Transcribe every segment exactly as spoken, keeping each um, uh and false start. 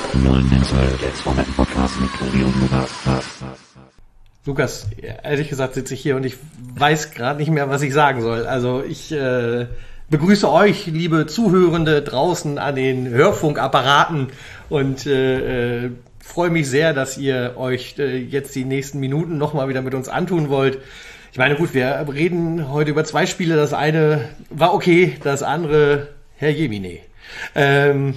Lukas, ehrlich gesagt sitze ich hier und ich weiß gerade nicht mehr, was ich sagen soll. Also ich äh, begrüße euch, liebe Zuhörende draußen an den Hörfunkapparaten und äh, äh, freue mich sehr, dass ihr euch äh, jetzt die nächsten Minuten nochmal wieder mit uns antun wollt. Ich meine, gut, wir reden heute über zwei Spiele. Das eine war okay, das andere, Herr Jemine. Ähm,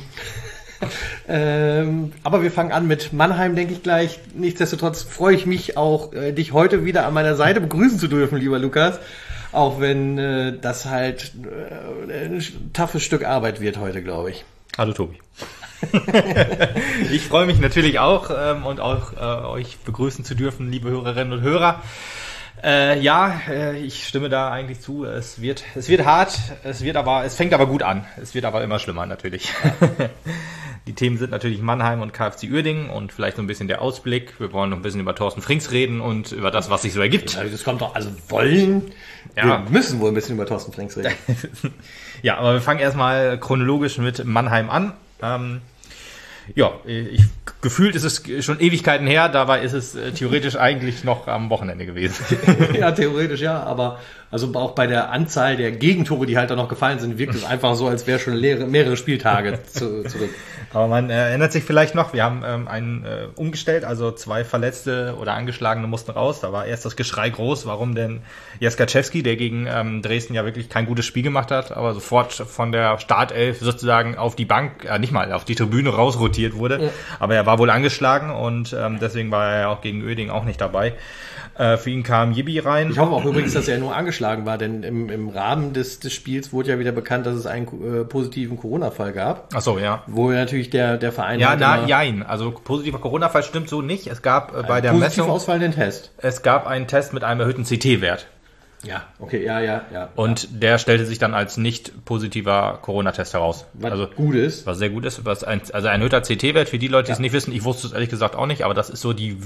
ähm, aber wir fangen an mit Mannheim, denke ich gleich. Nichtsdestotrotz freue ich mich auch, äh, dich heute wieder an meiner Seite begrüßen zu dürfen, lieber Lukas. Auch wenn äh, das halt äh, ein toughes Stück Arbeit wird heute, glaube ich. Hallo Tobi. Ich freue mich natürlich auch ähm, und auch äh, euch begrüßen zu dürfen, liebe Hörerinnen und Hörer. Äh, ja, äh, ich stimme da eigentlich zu. Es wird, es wird hart, es wird aber, es fängt aber gut an. Es wird aber immer schlimmer natürlich. Die Themen sind natürlich Mannheim und K F C Uerdingen und vielleicht so ein bisschen der Ausblick. Wir wollen noch ein bisschen über Thorsten Frings reden und über das, was sich so ergibt. Das kommt doch, also wollen, ja. Wir müssen wohl ein bisschen über Thorsten Frings reden. Ja, aber wir fangen erstmal chronologisch mit Mannheim an. Ähm, Ja, ich, gefühlt ist es schon Ewigkeiten her, dabei ist es äh, theoretisch eigentlich noch am Wochenende gewesen. Ja, theoretisch ja, aber also auch bei der Anzahl der Gegentore, die halt da noch gefallen sind, wirkt es einfach so, als wäre schon leere, mehrere Spieltage zu, zurück. Aber man äh, erinnert sich vielleicht noch, wir haben ähm, einen äh, umgestellt, also zwei Verletzte oder Angeschlagene mussten raus. Da war erst das Geschrei groß, warum denn Jaskaczewski, der gegen ähm, Dresden ja wirklich kein gutes Spiel gemacht hat, aber sofort von der Startelf sozusagen auf die Bank, äh, nicht mal auf die Tribüne rausrotiert wurde. Ja. Aber er war wohl angeschlagen und ähm, deswegen war er ja auch gegen Uerdingen auch nicht dabei. Äh, für ihn kam Jibi rein. Ich hoffe auch übrigens, dass er nur angeschlagen war, denn im, im Rahmen des, des Spiels wurde ja wieder bekannt, dass es einen äh, positiven Corona-Fall gab. Ach so, ja. Wo natürlich der, der Verein... Ja, na, jein. Also positiver Corona-Fall stimmt so nicht. Es gab äh, bei der positiv Messung... ausfallenden Test. Es gab einen Test mit einem erhöhten C T-Wert. Ja, okay, ja, ja, ja. Und ja. der stellte sich dann als nicht positiver Corona-Test heraus. Was also, gut ist. Was sehr gut ist. Was ein, also ein erhöhter C T-Wert, für die Leute, die ja. es nicht wissen, ich wusste es ehrlich gesagt auch nicht, aber das ist so die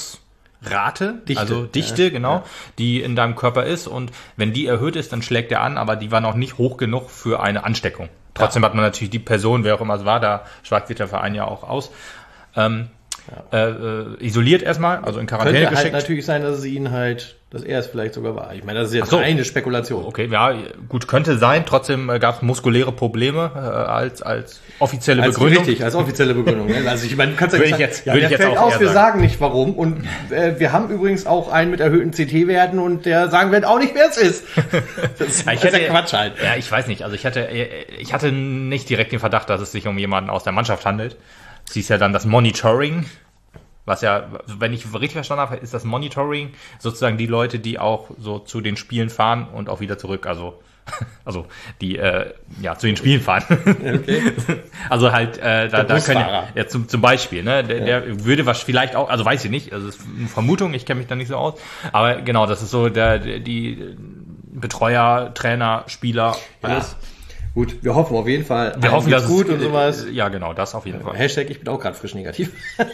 Virusrate, Dichte. also Dichte, ja. genau, ja. die in deinem Körper ist. Und wenn die erhöht ist, dann schlägt er an, aber die war noch nicht hoch genug für eine Ansteckung. Trotzdem ja. hat man natürlich die Person, wer auch immer es war, da schweigt sich der Verein ja auch aus, ähm, ja. äh, isoliert erstmal, also in Quarantäne Könnte geschickt. Halt natürlich sein, dass es ihn halt, dass er es vielleicht sogar war. Ich meine, das ist jetzt so. eine Spekulation. Okay, ja, gut, könnte sein. Trotzdem äh, gab es muskuläre Probleme äh, als als offizielle als Begründung. Richtig, als offizielle Begründung. Ne? Also ich meine, du kannst ja würde nicht ich jetzt, ja, würde der ich jetzt fällt auch aus, eher wir sagen. sagen nicht warum. Und äh, wir haben übrigens auch einen mit erhöhten C T-Werten und der sagen wir auch nicht, wer es ist. Das ist, ja, ich das hätte, ist ja Quatsch halt. Ja, ich weiß nicht. Also ich hatte, ich hatte nicht direkt den Verdacht, dass es sich um jemanden aus der Mannschaft handelt. Es hieß ja dann das Monitoring. Was ja, wenn ich richtig verstanden habe, ist das Monitoring sozusagen die Leute, die auch so zu den Spielen fahren und auch wieder zurück, also also die äh, ja zu den Spielen fahren. Okay. Also halt äh, da, da können ja, ja zum, zum Beispiel, ne, der, ja. der würde was vielleicht auch, also weiß ich nicht, also ist eine Vermutung, ich kenne mich da nicht so aus, aber genau, das ist so der die Betreuer, Trainer, Spieler, alles. Ja. Gut, wir hoffen auf jeden Fall. Wir hoffen, dass gut es, und sowas. Ja, genau, das auf jeden Fall. Hashtag, ich bin auch gerade frisch negativ.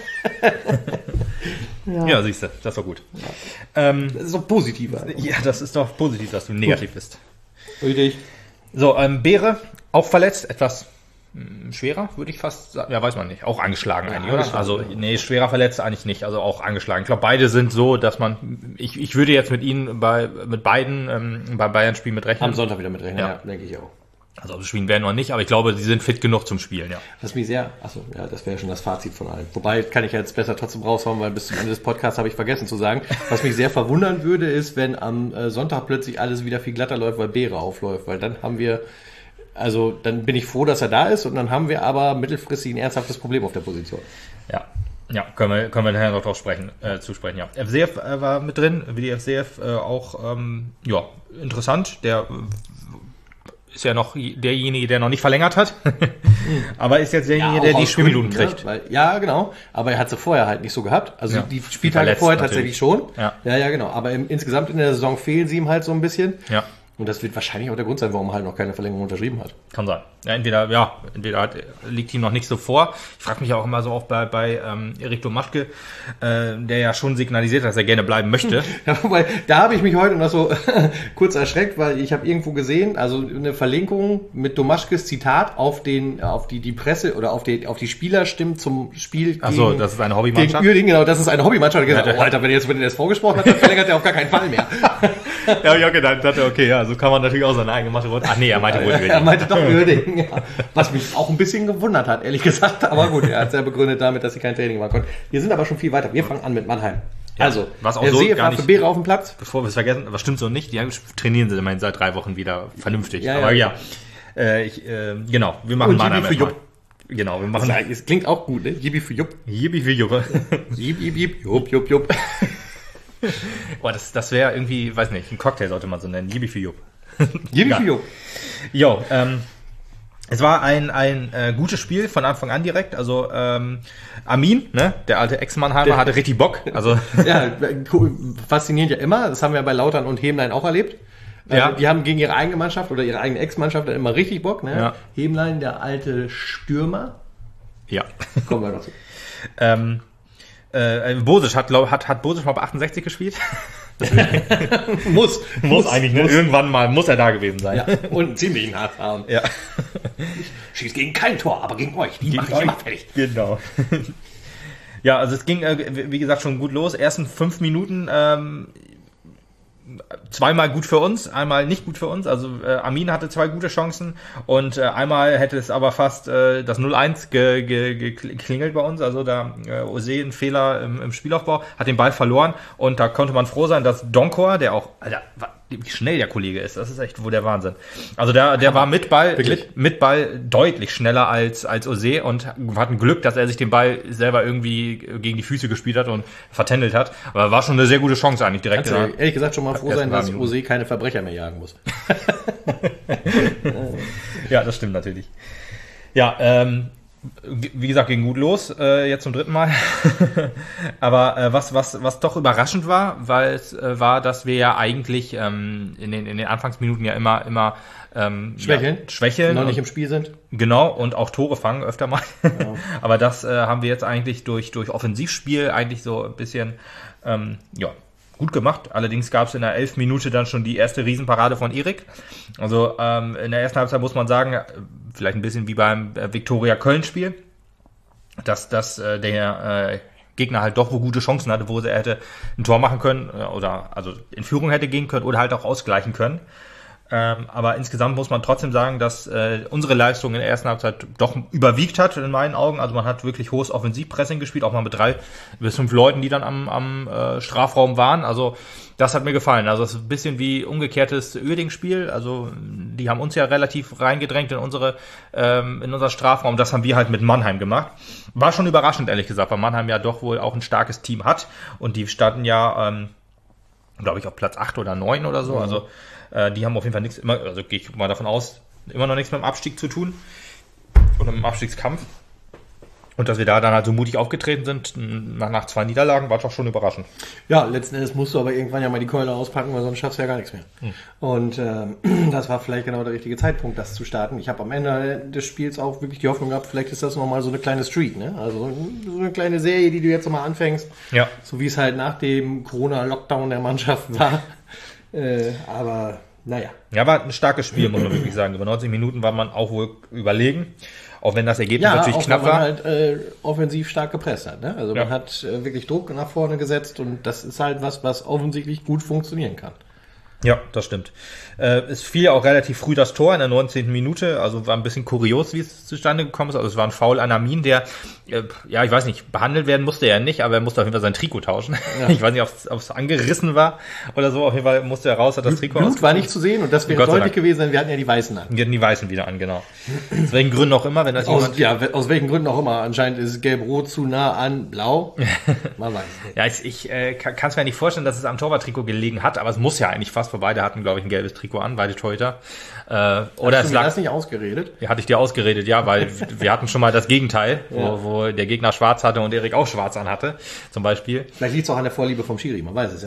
ja. ja, siehst du, das war gut. Ja. Ähm, das ist doch positiv. Also. Ja, das ist doch positiv, dass du negativ gut. bist. Richtig. So, ähm, Beere, auch verletzt, etwas mh, schwerer, würde ich fast sagen. Ja, weiß man nicht. Auch angeschlagen ja, eigentlich, oder? Also, nee, schwerer verletzt eigentlich nicht, also auch angeschlagen. Ich glaube, beide sind so, dass man, ich, ich würde jetzt mit ihnen bei, mit beiden, ähm, beim Bayern-Spiel mit rechnen. Am Sonntag wieder mit rechnen, ja, ja denke ich auch. Also spielen werden noch nicht, aber ich glaube, sie sind fit genug zum Spielen, ja. Was mich sehr, achso, ja, das wäre schon das Fazit von allen. Wobei, kann ich jetzt besser trotzdem raushauen, weil bis zum Ende des Podcasts habe ich vergessen zu sagen. Was mich sehr verwundern würde, ist, wenn am äh, Sonntag plötzlich alles wieder viel glatter läuft, weil Beere aufläuft, weil dann haben wir, also dann bin ich froh, dass er da ist und dann haben wir aber mittelfristig ein ernsthaftes Problem auf der Position. Ja. Ja, können wir, können wir nachher noch drauf sprechen, äh, zu sprechen, ja. F C F äh, war mit drin, wie die F C F äh, auch, ähm, ja, interessant, der äh, ist ja noch derjenige, der noch nicht verlängert hat, aber ist jetzt derjenige, ja, der die Spielminuten kriegt. Ne? Weil, ja, genau, aber er hat sie vorher halt nicht so gehabt, also ja, die Spieltage vorher natürlich. tatsächlich schon. Ja, ja, ja genau, aber im, insgesamt in der Saison fehlen sie ihm halt so ein bisschen. Ja. Und das wird wahrscheinlich auch der Grund sein, warum er halt noch keine Verlängerung unterschrieben hat. Kann sein. Ja, entweder, ja, entweder hat, liegt ihm noch nicht so vor. Ich frage mich auch immer so auch bei, bei ähm, Erik Domaschke, äh, der ja schon signalisiert, dass er gerne bleiben möchte. Ja, wobei, da habe ich mich heute noch so kurz erschreckt, weil ich habe irgendwo gesehen, also eine Verlinkung mit Domaschkes Zitat auf den, auf die, die Presse oder auf die, auf die Spielerstimmen zum Spiel. Ach so, das ist eine Hobbymannschaft. Gegen Uerdingen, genau, das ist eine Hobbymannschaft. Ich habe gesagt, oh, Alter, wenn er jetzt mit den S V gesprochen hat, dann verlängert er auf gar keinen Fall mehr. Ja, ich auch gedacht, dachte, okay, ja, so kann man natürlich auch seine eigene Mathe rot. Ach nee, er meinte wohl Uerdingen. Er meinte doch Uerdingen, ja. Was mich auch ein bisschen gewundert hat, ehrlich gesagt. Aber gut, er hat es ja begründet damit, dass sie kein Training machen konnten. Wir sind aber schon viel weiter. Wir fangen an mit Mannheim. Ja, also, was auch der so See gar war für nicht, Beere auf dem Platz. Bevor wir es vergessen, was stimmt so nicht, die trainieren sie immerhin seit drei Wochen wieder vernünftig. Ja, aber ja, ja, äh, ich, äh, genau, wir machen Und Mannheim. Jibi für Jupp. Genau, wir machen. Das, das klingt auch gut, ne? Jibi für Jupp. Jibi für Jupp. Jib, jib, jib, Jupp, Jupp, Jupp. Boah, das, das wäre irgendwie, weiß nicht, ein Cocktail sollte man so nennen. Jibi für Jupp. Jibi ja. für Jupp. Jo, ähm, es war ein, ein äh, gutes Spiel von Anfang an direkt. Also ähm, Armin, ne, der alte Ex-Mannheimer, der hatte richtig Bock. Also ja, faszinierend ja immer. Das haben wir bei Lautern und Hemlein auch erlebt. Ja. Die haben gegen ihre eigene Mannschaft oder ihre eigene Ex-Mannschaft dann immer richtig Bock. Ne? Ja. Hemlein, der alte Stürmer. Ja. Kommen wir noch zu. ähm, äh, Bosic hat, glaub, hat, hat Bosic mal bei achtundsechzig gespielt? muss. Muss eigentlich, ne? Muss. Irgendwann mal muss er da gewesen sein. Ja. Und ziemlich ein hart haben. Ja. Ich schieß gegen kein Tor, aber gegen euch. Die mache ich immer fertig. Genau. Ja, also es ging, äh, wie gesagt, schon gut los. Ersten fünf Minuten ähm, zweimal gut für uns, einmal nicht gut für uns. Also äh, Armin hatte zwei gute Chancen und äh, einmal hätte es aber fast äh, das null eins ge, ge, geklingelt bei uns. Also da äh, Ose ein Fehler im, im Spielaufbau, hat den Ball verloren und da konnte man froh sein, dass Donkor, der auch, Alter, wie schnell der Kollege ist, das ist echt wohl der Wahnsinn. Also der, der war mit Ball, mit, mit Ball deutlich schneller als, als Ose und hat ein Glück, dass er sich den Ball selber irgendwie gegen die Füße gespielt hat und vertändelt hat. Aber war schon eine sehr gute Chance eigentlich direkt. Also, ehrlich gesagt schon mal froh sein, dass Ose keine Verbrecher mehr jagen muss. Ja, das stimmt natürlich. Ja, ähm, wie gesagt, ging gut los, äh, jetzt zum dritten Mal. Aber äh, was, was, was doch überraschend war, weil es äh, war, dass wir ja eigentlich ähm, in, den, in den Anfangsminuten ja immer, immer ähm, schwächeln, ja, schwächeln noch nicht im Spiel sind. Genau, und auch Tore fangen öfter mal. Ja. Aber das äh, haben wir jetzt eigentlich durch, durch Offensivspiel eigentlich so ein bisschen ähm, ja, gut gemacht. Allerdings gab es in der elften Minute dann schon die erste Riesenparade von Erik. Also ähm, in der ersten Halbzeit muss man sagen, vielleicht ein bisschen wie beim äh, Viktoria Köln-Spiel, dass, dass äh, der äh, Gegner halt doch wo gute Chancen hatte, wo er hätte ein Tor machen können äh, oder also in Führung hätte gehen können oder halt auch ausgleichen können. Ähm, aber insgesamt muss man trotzdem sagen, dass äh, unsere Leistung in der ersten Halbzeit doch überwiegt hat in meinen Augen. Also man hat wirklich hohes Offensivpressing gespielt, auch mal mit drei bis fünf Leuten, die dann am, am äh, Strafraum waren. Also das hat mir gefallen. Also es ist ein bisschen wie umgekehrtes Uerdingen-Spiel. Also die haben uns ja relativ reingedrängt in unsere ähm, in unser Strafraum. Das haben wir halt mit Mannheim gemacht. War schon überraschend, ehrlich gesagt, weil Mannheim ja doch wohl auch ein starkes Team hat. Und die standen ja, ähm, glaube ich, auf Platz acht oder neun oder so. Mhm. Also die haben auf jeden Fall nichts, immer, also gehe ich mal davon aus, immer noch nichts mit dem Abstieg zu tun oder mit dem Abstiegskampf. Und dass wir da dann halt so mutig aufgetreten sind, nach, nach zwei Niederlagen, war doch schon überraschend. Ja, letzten Endes musst du aber irgendwann ja mal die Keule auspacken, weil sonst schaffst du ja gar nichts mehr. Hm. Und ähm, das war vielleicht genau der richtige Zeitpunkt, das zu starten. Ich habe am Ende des Spiels auch wirklich die Hoffnung gehabt, vielleicht ist das nochmal so eine kleine Streak, ne? Also so eine kleine Serie, die du jetzt nochmal anfängst. Ja. So wie es halt nach dem Corona-Lockdown der Mannschaft war. Äh, aber naja. Ja, war ein starkes Spiel, muss man wirklich sagen. Über neunzig Minuten war man auch wohl überlegen. Auch wenn das Ergebnis ja, natürlich auch knapp weil man war. halt äh, offensiv stark gepresst hat. Ne? Also ja. man hat äh, wirklich Druck nach vorne gesetzt und das ist halt was, was offensichtlich gut funktionieren kann. Ja, das stimmt. Äh, es fiel ja auch relativ früh das Tor in der neunzehnten Minute, also war ein bisschen kurios, wie es zustande gekommen ist. Also es war ein Foul an Armin, der, äh, ja, ich weiß nicht, behandelt werden musste er nicht, aber er musste auf jeden Fall sein Trikot tauschen. Ja. Ich weiß nicht, ob es angerissen war oder so, auf jeden Fall musste er raus, hat das Trikot Blut war nicht zu sehen und das wäre deutlich gewesen, denn wir hatten ja die Weißen an. Wir hatten die Weißen wieder an, genau. Aus welchen Gründen auch immer, wenn das aus, ja, aus welchen Gründen auch immer. Anscheinend ist Gelb-Rot zu nah an Blau. Man weiß nicht. Ja, ich, ich äh, kann es mir nicht vorstellen, dass es am Torwarttrikot gelegen hat, aber es muss ja eigentlich fast, beide hatten, glaube ich, ein gelbes Trikot an, beide Torhüter. Äh, oder Hast es du lag, mir das nicht ausgeredet? Ja, hatte ich dir ausgeredet, ja, weil wir hatten schon mal das Gegenteil, ja. wo, wo der Gegner schwarz hatte und Erik auch schwarz anhatte, zum Beispiel. Vielleicht liegt es auch an der Vorliebe vom Schiri, man weiß es ja nicht.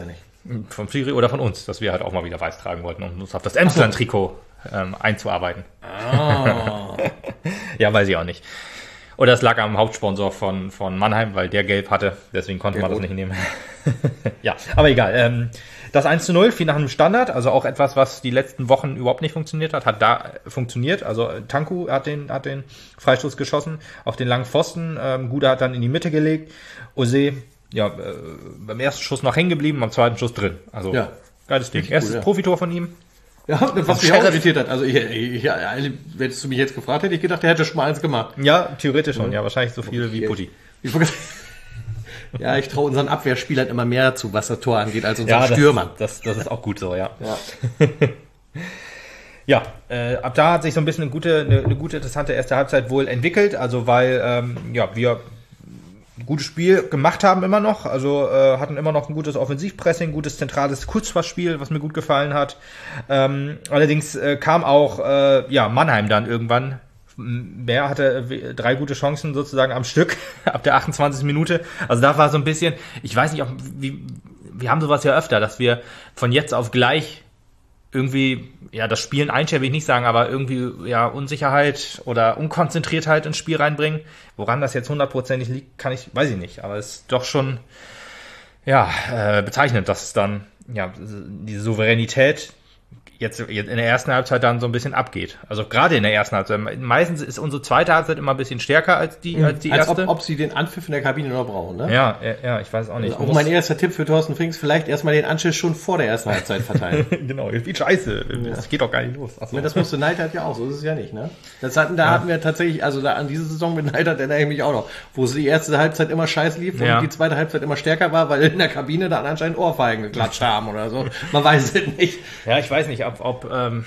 Vom Schiri oder von uns, dass wir halt auch mal wieder weiß tragen wollten, um uns auf das Emsland-Trikot ähm, einzuarbeiten. Ah. Ja, weiß ich auch nicht. Oder es lag am Hauptsponsor von, von Mannheim, weil der gelb hatte, deswegen konnte man das nicht nehmen. Ja, aber egal. Ähm, das eins zu null fiel nach einem Standard, also auch etwas, was die letzten Wochen überhaupt nicht funktioniert hat, hat da funktioniert. Also Tanku hat den, hat den Freistoß geschossen auf den langen Pfosten. Ähm, Guda hat dann in die Mitte gelegt. Ose, ja, äh, beim ersten Schuss noch hängen geblieben, beim zweiten Schuss drin. Also Ja. geiles Ding. Richtig Erstes gut, ja. Profitor von ihm. Ja, was mich auch irritiert hat. Also, ich, ich, ich, hättest du mich jetzt gefragt, hätte ich gedacht, der hätte schon mal eins gemacht. Ja, theoretisch schon. Ja, wahrscheinlich so viel wie Putti. Ich, ja, ich traue unseren Abwehrspielern immer mehr zu, was das Tor angeht, als unseren Ja, das, Stürmern. das, das ist auch gut so, ja. Ja. Ja, äh, ab da hat sich so ein bisschen eine gute, eine, eine gute, interessante erste Halbzeit wohl entwickelt. Also weil ähm, ja wir ein gutes Spiel gemacht haben immer noch. Also äh, hatten immer noch ein gutes Offensivpressing, gutes zentrales Kurzpassspiel, was mir gut gefallen hat. Ähm, allerdings äh, kam auch äh, ja Mannheim dann irgendwann. Mehr hatte äh, drei gute Chancen sozusagen am Stück ab der achtundzwanzigsten Minute. Also da war so ein bisschen, ich weiß nicht, ob wie wir haben sowas ja öfter, dass wir von jetzt auf gleich irgendwie, ja, das Spielen einstellen will ich nicht sagen, aber irgendwie, ja, Unsicherheit oder Unkonzentriertheit ins Spiel reinbringen. Woran das jetzt hundertprozentig liegt, kann ich, weiß ich nicht, aber es ist doch schon, ja, äh, bezeichnend, dass dann, ja, diese Souveränität jetzt, jetzt in der ersten Halbzeit dann so ein bisschen abgeht. Also gerade in der ersten Halbzeit. Meistens ist unsere zweite Halbzeit immer ein bisschen stärker als die, als die Als erste. ob, ob sie den Anpfiff in der Kabine noch brauchen, ne? Ja, ja, ja, ich weiß auch nicht. Also auch mein erster Tipp für Thorsten Frings, vielleicht erstmal den Anschiss schon vor der ersten Halbzeit verteilen. Genau, wie scheiße. Das geht doch gar nicht los. Ach so. Ja, das musste Neidhardt ja auch, so ist es ja nicht, ne? Das hatten, da ja. hatten wir tatsächlich, also da an diese Saison mit Neidhardt erinnere ich mich auch noch, wo sie die erste Halbzeit immer scheiß lief ja. und die zweite Halbzeit immer stärker war, weil in der Kabine dann anscheinend Ohrfeigen geklatscht haben oder so. Man weiß es nicht. Ja, ich weiß nicht, ob, ob, ähm,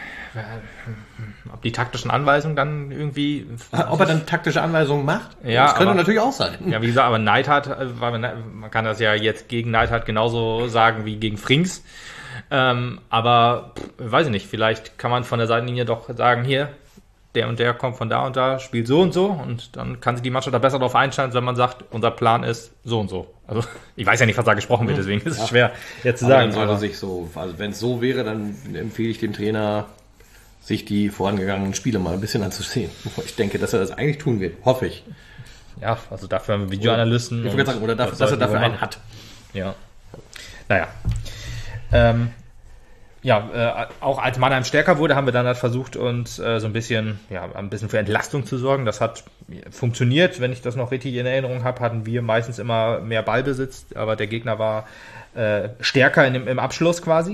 ob die taktischen Anweisungen dann irgendwie... Ob er dann taktische Anweisungen macht? Ja, das könnte aber, natürlich auch sein. Ja, wie gesagt, aber Neidhardt, man kann das ja jetzt gegen Neidhardt genauso sagen wie gegen Frings. Ähm, aber, pff, weiß ich nicht, vielleicht kann man von der Seitenlinie doch sagen, hier, der und der kommt von da und da, spielt so und so und dann kann sich die Mannschaft da besser darauf einstellen, wenn man sagt, unser Plan ist so und so. Also ich weiß ja nicht, was da gesprochen wird, deswegen ist es ja. schwer jetzt zu aber sagen. Dann sollte sich so, also wenn es so wäre, dann empfehle ich dem Trainer, sich die vorangegangenen Spiele mal ein bisschen anzusehen. Ich denke, dass er das eigentlich tun wird, hoffe ich. Ja, also dafür haben wir Videoanalysten. Ich sagen, oder dafür, dass er dafür einen hat. Ja. Naja. Ähm, ja, äh, auch als Mannheim stärker wurde, haben wir dann halt versucht, uns äh, so ein bisschen, ja, ein bisschen für Entlastung zu sorgen. Das hat funktioniert. Wenn ich das noch richtig in Erinnerung habe, hatten wir meistens immer mehr Ballbesitz, aber der Gegner war äh, stärker in dem, im Abschluss quasi.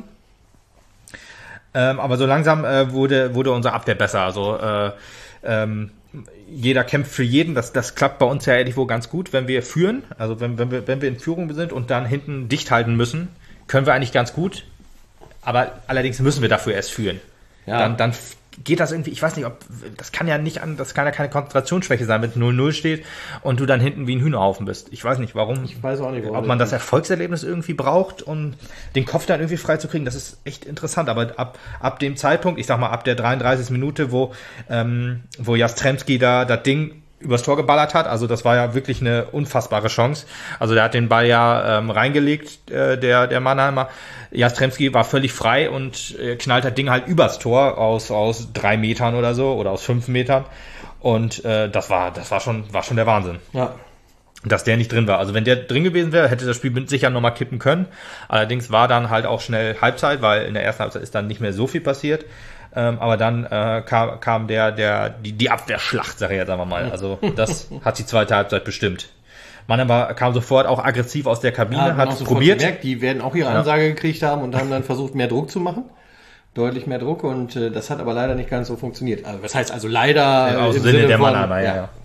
Ähm, aber so langsam äh, wurde, wurde unsere Abwehr besser. Also äh, ähm, jeder kämpft für jeden. Das, das klappt bei uns ja irgendwo ganz gut, wenn wir führen. Also wenn, wenn, wir, wenn wir in Führung sind und dann hinten dicht halten müssen, können wir eigentlich ganz gut. Aber allerdings müssen wir dafür erst führen. Ja. Dann, dann geht das irgendwie, ich weiß nicht, ob das kann ja nicht an, das kann ja keine Konzentrationsschwäche sein, wenn es null null steht und du dann hinten wie ein Hühnerhaufen bist. Ich weiß nicht, warum. Ich weiß auch nicht, warum. Ob man das Erfolgserlebnis irgendwie braucht, um den Kopf dann irgendwie frei zu kriegen, das ist echt interessant. Aber ab, ab dem Zeitpunkt, ich sag mal ab der dreiunddreißigsten Minute, wo, ähm, wo Jastrzębski da das Ding übers Tor geballert hat, also das war ja wirklich eine unfassbare Chance. Also der hat den Ball ja ähm, reingelegt, äh, der der Mannheimer. Jastrzębski war völlig frei und äh, knallt das Ding halt übers Tor aus aus drei Metern oder so oder aus fünf Metern. Und äh, das war das war schon war schon der Wahnsinn. Ja. Dass der nicht drin war. Also wenn der drin gewesen wäre, hätte das Spiel mit sicher nochmal kippen können. Allerdings war dann halt auch schnell Halbzeit, weil in der ersten Halbzeit ist dann nicht mehr so viel passiert. Ähm, aber dann äh, kam, kam der, der, die, die Abwehrschlacht, sag ich jetzt einmal mal. Also das hat die zweite Halbzeit bestimmt. Man aber kam sofort auch aggressiv aus der Kabine, ja, hat es probiert. Gemerkt, die werden auch ihre Ansage ja. gekriegt haben und haben dann versucht, mehr Druck zu machen. Deutlich mehr Druck und äh, das hat aber leider nicht ganz so funktioniert. Also was heißt also leider? Ja, aus im Sinne, Sinne der von, Mannheimer, ja. ja.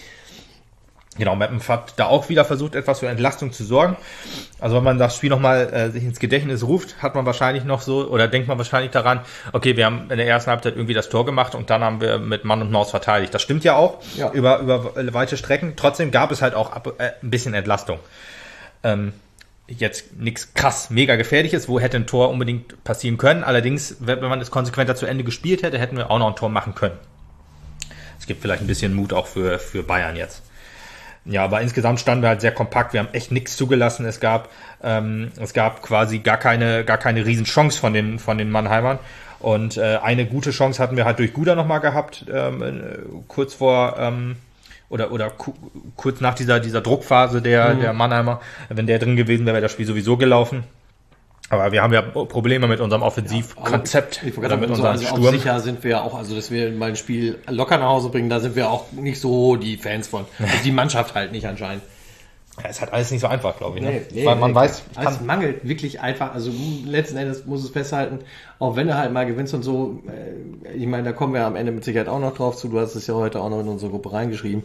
Genau, Meppen hat da auch wieder versucht, etwas für Entlastung zu sorgen. Also wenn man das Spiel nochmal äh, sich ins Gedächtnis ruft, hat man wahrscheinlich noch so, oder denkt man wahrscheinlich daran, okay, wir haben in der ersten Halbzeit irgendwie das Tor gemacht und dann haben wir mit Mann und Maus verteidigt. Das stimmt ja auch, ja. über über weite Strecken. Trotzdem gab es halt auch ab, äh, ein bisschen Entlastung. Ähm, jetzt nichts krass, mega gefährliches, wo hätte ein Tor unbedingt passieren können. Allerdings, wenn man es konsequenter zu Ende gespielt hätte, hätten wir auch noch ein Tor machen können. Es gibt vielleicht ein bisschen Mut auch für für Bayern jetzt. Ja, aber insgesamt standen wir halt sehr kompakt. Wir haben echt nichts zugelassen. Es gab, ähm, es gab quasi gar keine, gar keine Riesenchance von den, von den Mannheimern. Und äh, eine gute Chance hatten wir halt durch Guda nochmal gehabt, ähm, kurz vor ähm, oder oder ku- kurz nach dieser dieser Druckphase der mhm. der Mannheimer. Wenn der drin gewesen wäre, wäre das Spiel sowieso gelaufen. Aber wir haben ja Probleme mit unserem Offensivkonzept ja, ich, ich oder mit so, unserem also Sturm. Auf sicher sind wir auch, also dass wir mal ein Spiel locker nach Hause bringen, da sind wir auch nicht so die Fans von. Also die Mannschaft halt nicht anscheinend. Ja, ist halt alles nicht so einfach, glaube ich. Ne? Nee, nee, Weil man nee, weiß, es mangelt wirklich einfach. Also letzten Endes muss es festhalten, auch wenn du halt mal gewinnst und so. Äh, ich meine, da kommen wir am Ende mit Sicherheit auch noch drauf zu. Du hast es ja heute auch noch in unsere Gruppe reingeschrieben,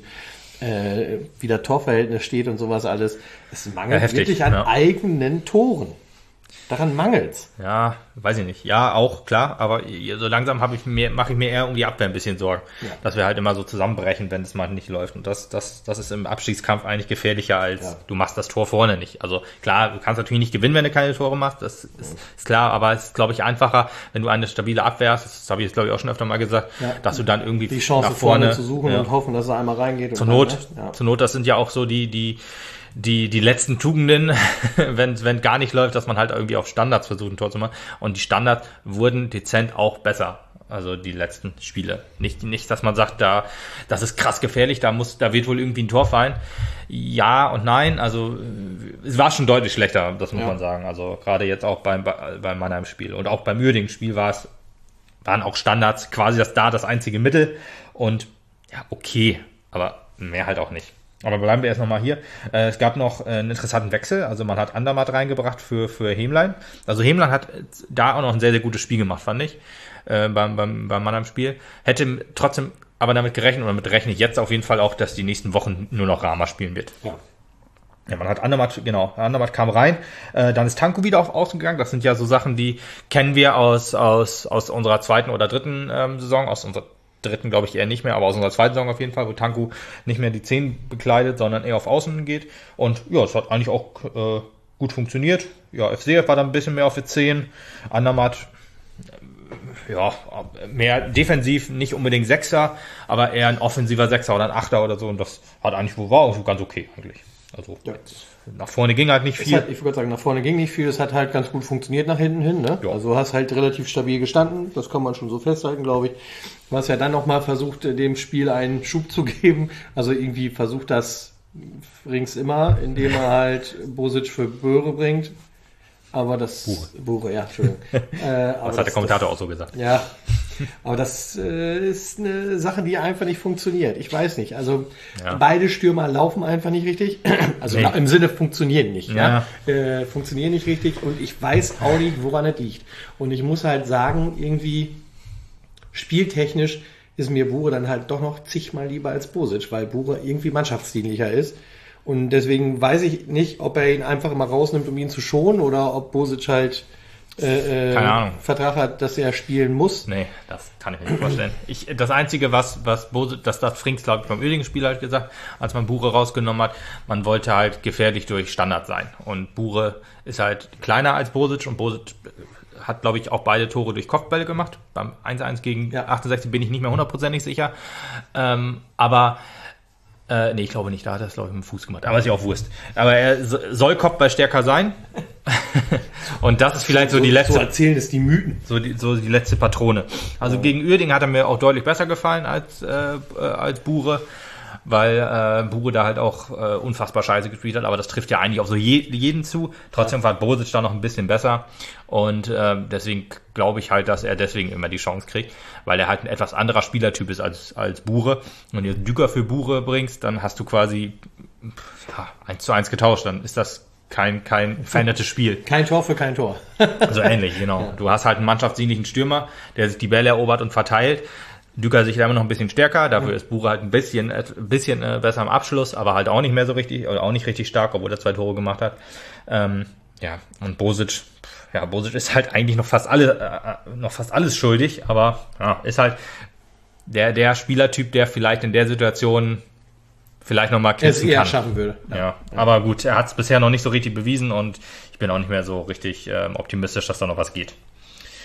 äh, wie das Torverhältnis steht und sowas alles. Es mangelt ja, heftig, wirklich an ja. eigenen Toren. Daran mangelt's. Ja, weiß ich nicht. Ja, auch, klar, aber so langsam habe ich mir, mache ich mir eher um die Abwehr ein bisschen Sorgen. Ja. Dass wir halt immer so zusammenbrechen, wenn es mal nicht läuft. Und das, das, das ist im Abstiegskampf eigentlich gefährlicher als ja. du machst das Tor vorne nicht. Also klar, du kannst natürlich nicht gewinnen, wenn du keine Tore machst. Das ist, ist klar, aber es ist, glaube ich, einfacher, wenn du eine stabile Abwehr hast. Das habe ich jetzt, glaube ich, auch schon öfter mal gesagt, ja. dass du dann irgendwie die Chance nach vorne, vorne zu suchen ja. und hoffen, dass er einmal reingeht. Zur Not, ja. zur Not, das sind ja auch so die, die, die die letzten Tugenden, wenn wenn gar nicht läuft, dass man halt irgendwie auf Standards versucht, ein Tor zu machen. Und die Standards wurden dezent auch besser. Also die letzten Spiele. Nicht, nicht, dass man sagt, da, das ist krass gefährlich, da muss, da wird wohl irgendwie ein Tor fallen. Ja und nein. Also es war schon deutlich schlechter, das muss ja. man sagen. Also gerade jetzt auch beim beim Mannheim-Spiel und auch beim Uerdingen-Spiel war es, waren auch Standards quasi das da das einzige Mittel. Und ja, okay, aber mehr halt auch nicht. Aber bleiben wir erst nochmal hier. Äh, es gab noch äh, einen interessanten Wechsel. Also man hat Andermatt reingebracht für für Hämlein. Also Hämlein hat da auch noch ein sehr, sehr gutes Spiel gemacht, fand ich, äh, beim, beim, beim Mannheim-Spiel. Hätte trotzdem aber damit gerechnet, oder damit rechne ich jetzt auf jeden Fall auch, dass die nächsten Wochen nur noch Rama spielen wird. Ja. Ja, man hat Andermatt, genau, Andermatt kam rein, äh, dann ist Tanko wieder auf Außen gegangen. Das sind ja so Sachen, die kennen wir aus aus aus unserer zweiten oder dritten ähm, Saison, aus unserer dritten glaube ich eher nicht mehr, aber aus unserer zweiten Saison auf jeden Fall, wo Tanku nicht mehr die zehn bekleidet, sondern eher auf Außen geht. Und ja, es hat eigentlich auch äh, gut funktioniert. Ja, F C F war dann ein bisschen mehr auf die zehn. Andermatt, äh, ja, mehr defensiv, nicht unbedingt Sechser, aber eher ein offensiver Sechser oder ein Achter oder so. Und das hat eigentlich, wo war auch ganz okay eigentlich. Also ja. Nach vorne ging halt nicht viel. Halt, ich würde sagen, nach vorne ging nicht viel. Es hat halt ganz gut funktioniert nach hinten hin. Ne? Ja. Also hast halt relativ stabil gestanden. Das kann man schon so festhalten, glaube ich. Du hast ja dann nochmal versucht, dem Spiel einen Schub zu geben. Also irgendwie versucht das Frings immer, indem er halt Bosic für Böhre bringt. Aber das... Buche. Buche, ja, Entschuldigung. äh, aber das hat der Kommentator das, auch so gesagt. Ja, aber das äh, ist eine Sache, die einfach nicht funktioniert. Ich weiß nicht. Also ja. beide Stürmer laufen einfach nicht richtig. Also nee. im Sinne funktionieren nicht. Ja. Ja. Äh, funktionieren nicht richtig. Und ich weiß auch nicht, woran es liegt. Und ich muss halt sagen, irgendwie spieltechnisch ist mir Bure dann halt doch noch zigmal lieber als Bosic, weil Bure irgendwie mannschaftsdienlicher ist. Und deswegen weiß ich nicht, ob er ihn einfach mal rausnimmt, um ihn zu schonen, oder ob Bosic halt äh, Keine Ahnung. Vertrag hat, dass er spielen muss. Nee, das kann ich mir nicht vorstellen. Ich, das Einzige, was, was Bosic, das hat Frings, glaube ich, beim Uerdingen-Spiel halt gesagt, als man Bure rausgenommen hat, man wollte halt gefährlich durch Standard sein. Und Bure ist halt kleiner als Bosic und Bosic hat, glaube ich, auch beide Tore durch Kopfbälle gemacht. Beim eins eins gegen ja. achtundsechzig bin ich nicht mehr hundertprozentig sicher. Ähm, aber Äh, nee, ich glaube nicht, da hat er es, glaube ich, mit dem Fuß gemacht. Aber ist ja auch Wurst. Aber er soll Kopfball stärker sein. Und das ist vielleicht so, so die letzte... So erzählen es die Mythen. So die, so die letzte Patrone. Also ja. gegen Uerdingen hat er mir auch deutlich besser gefallen als, äh, als Bure, weil äh, Bure da halt auch äh, unfassbar scheiße gespielt hat. Aber das trifft ja eigentlich auch so je, jeden zu. Trotzdem ja. war Bosic da noch ein bisschen besser. Und äh, deswegen glaube ich halt, dass er deswegen immer die Chance kriegt, weil er halt ein etwas anderer Spielertyp ist als als Bure. Und wenn du Düker für Bure bringst, dann hast du quasi ja, eins zu eins getauscht. Dann ist das kein kein verändertes Spiel. Kein Tor für kein Tor. Also ähnlich, genau. Ja. Du hast halt einen mannschaftsdienlichen Stürmer, der sich die Bälle erobert und verteilt. Düker sich da immer noch ein bisschen stärker, dafür ja. ist Bure halt ein bisschen ein bisschen äh, besser am Abschluss, aber halt auch nicht mehr so richtig, oder auch nicht richtig stark, obwohl er zwei Tore gemacht hat. Ähm, ja, und Bosic, ja, Bosic ist halt eigentlich noch fast alle, äh, noch fast alles schuldig, aber ja, ist halt der der Spielertyp, der vielleicht in der Situation vielleicht noch mal kitzen kann. Schaffen würde. Ja. ja, aber gut, er hat es bisher noch nicht so richtig bewiesen und ich bin auch nicht mehr so richtig äh, optimistisch, dass da noch was geht.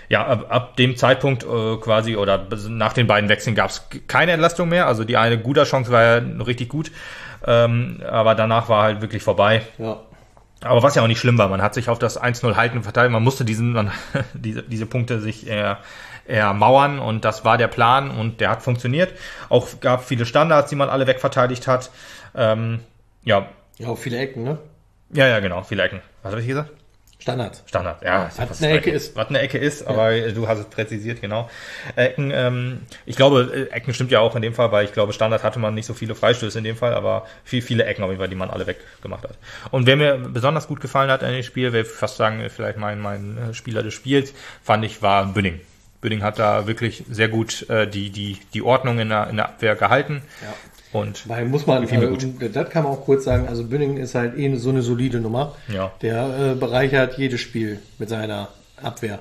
ja, ab, ab dem Zeitpunkt äh, quasi oder nach den beiden Wechseln gab es keine Entlastung mehr. Also die eine gute Chance war ja richtig gut, ähm, aber danach war halt wirklich vorbei. Ja. Aber was ja auch nicht schlimm war, man hat sich auf das eins null halten verteilt, man musste diesen, man, diese, diese Punkte sich eher, eher mauern und das war der Plan und der hat funktioniert. Auch gab viele Standards, die man alle wegverteidigt hat. Ähm, ja. Ja, auch viele Ecken, ne? Ja, ja, genau, viele Ecken. Was habe ich gesagt? Standard. Standard, ja. Was eine Ecke ist. Was eine Ecke ist, aber ja. Du hast es präzisiert, genau. Ecken, ähm, ich glaube, Ecken stimmt ja auch in dem Fall, weil ich glaube, Standard hatte man nicht so viele Freistöße in dem Fall, aber viel, viele Ecken auf jeden Fall, die man alle weggemacht hat. Und wer mir besonders gut gefallen hat in dem Spiel, wer fast sagen, vielleicht mein, mein Spieler des Spiels, fand ich, war Bünding. Bünding hat da wirklich sehr gut äh, die, die, die Ordnung in der, in der Abwehr gehalten. Ja. Und weil muss man, äh, das kann man auch kurz sagen, also Bünding ist halt eh so eine solide Nummer. Ja. Der äh, bereichert jedes Spiel mit seiner Abwehr.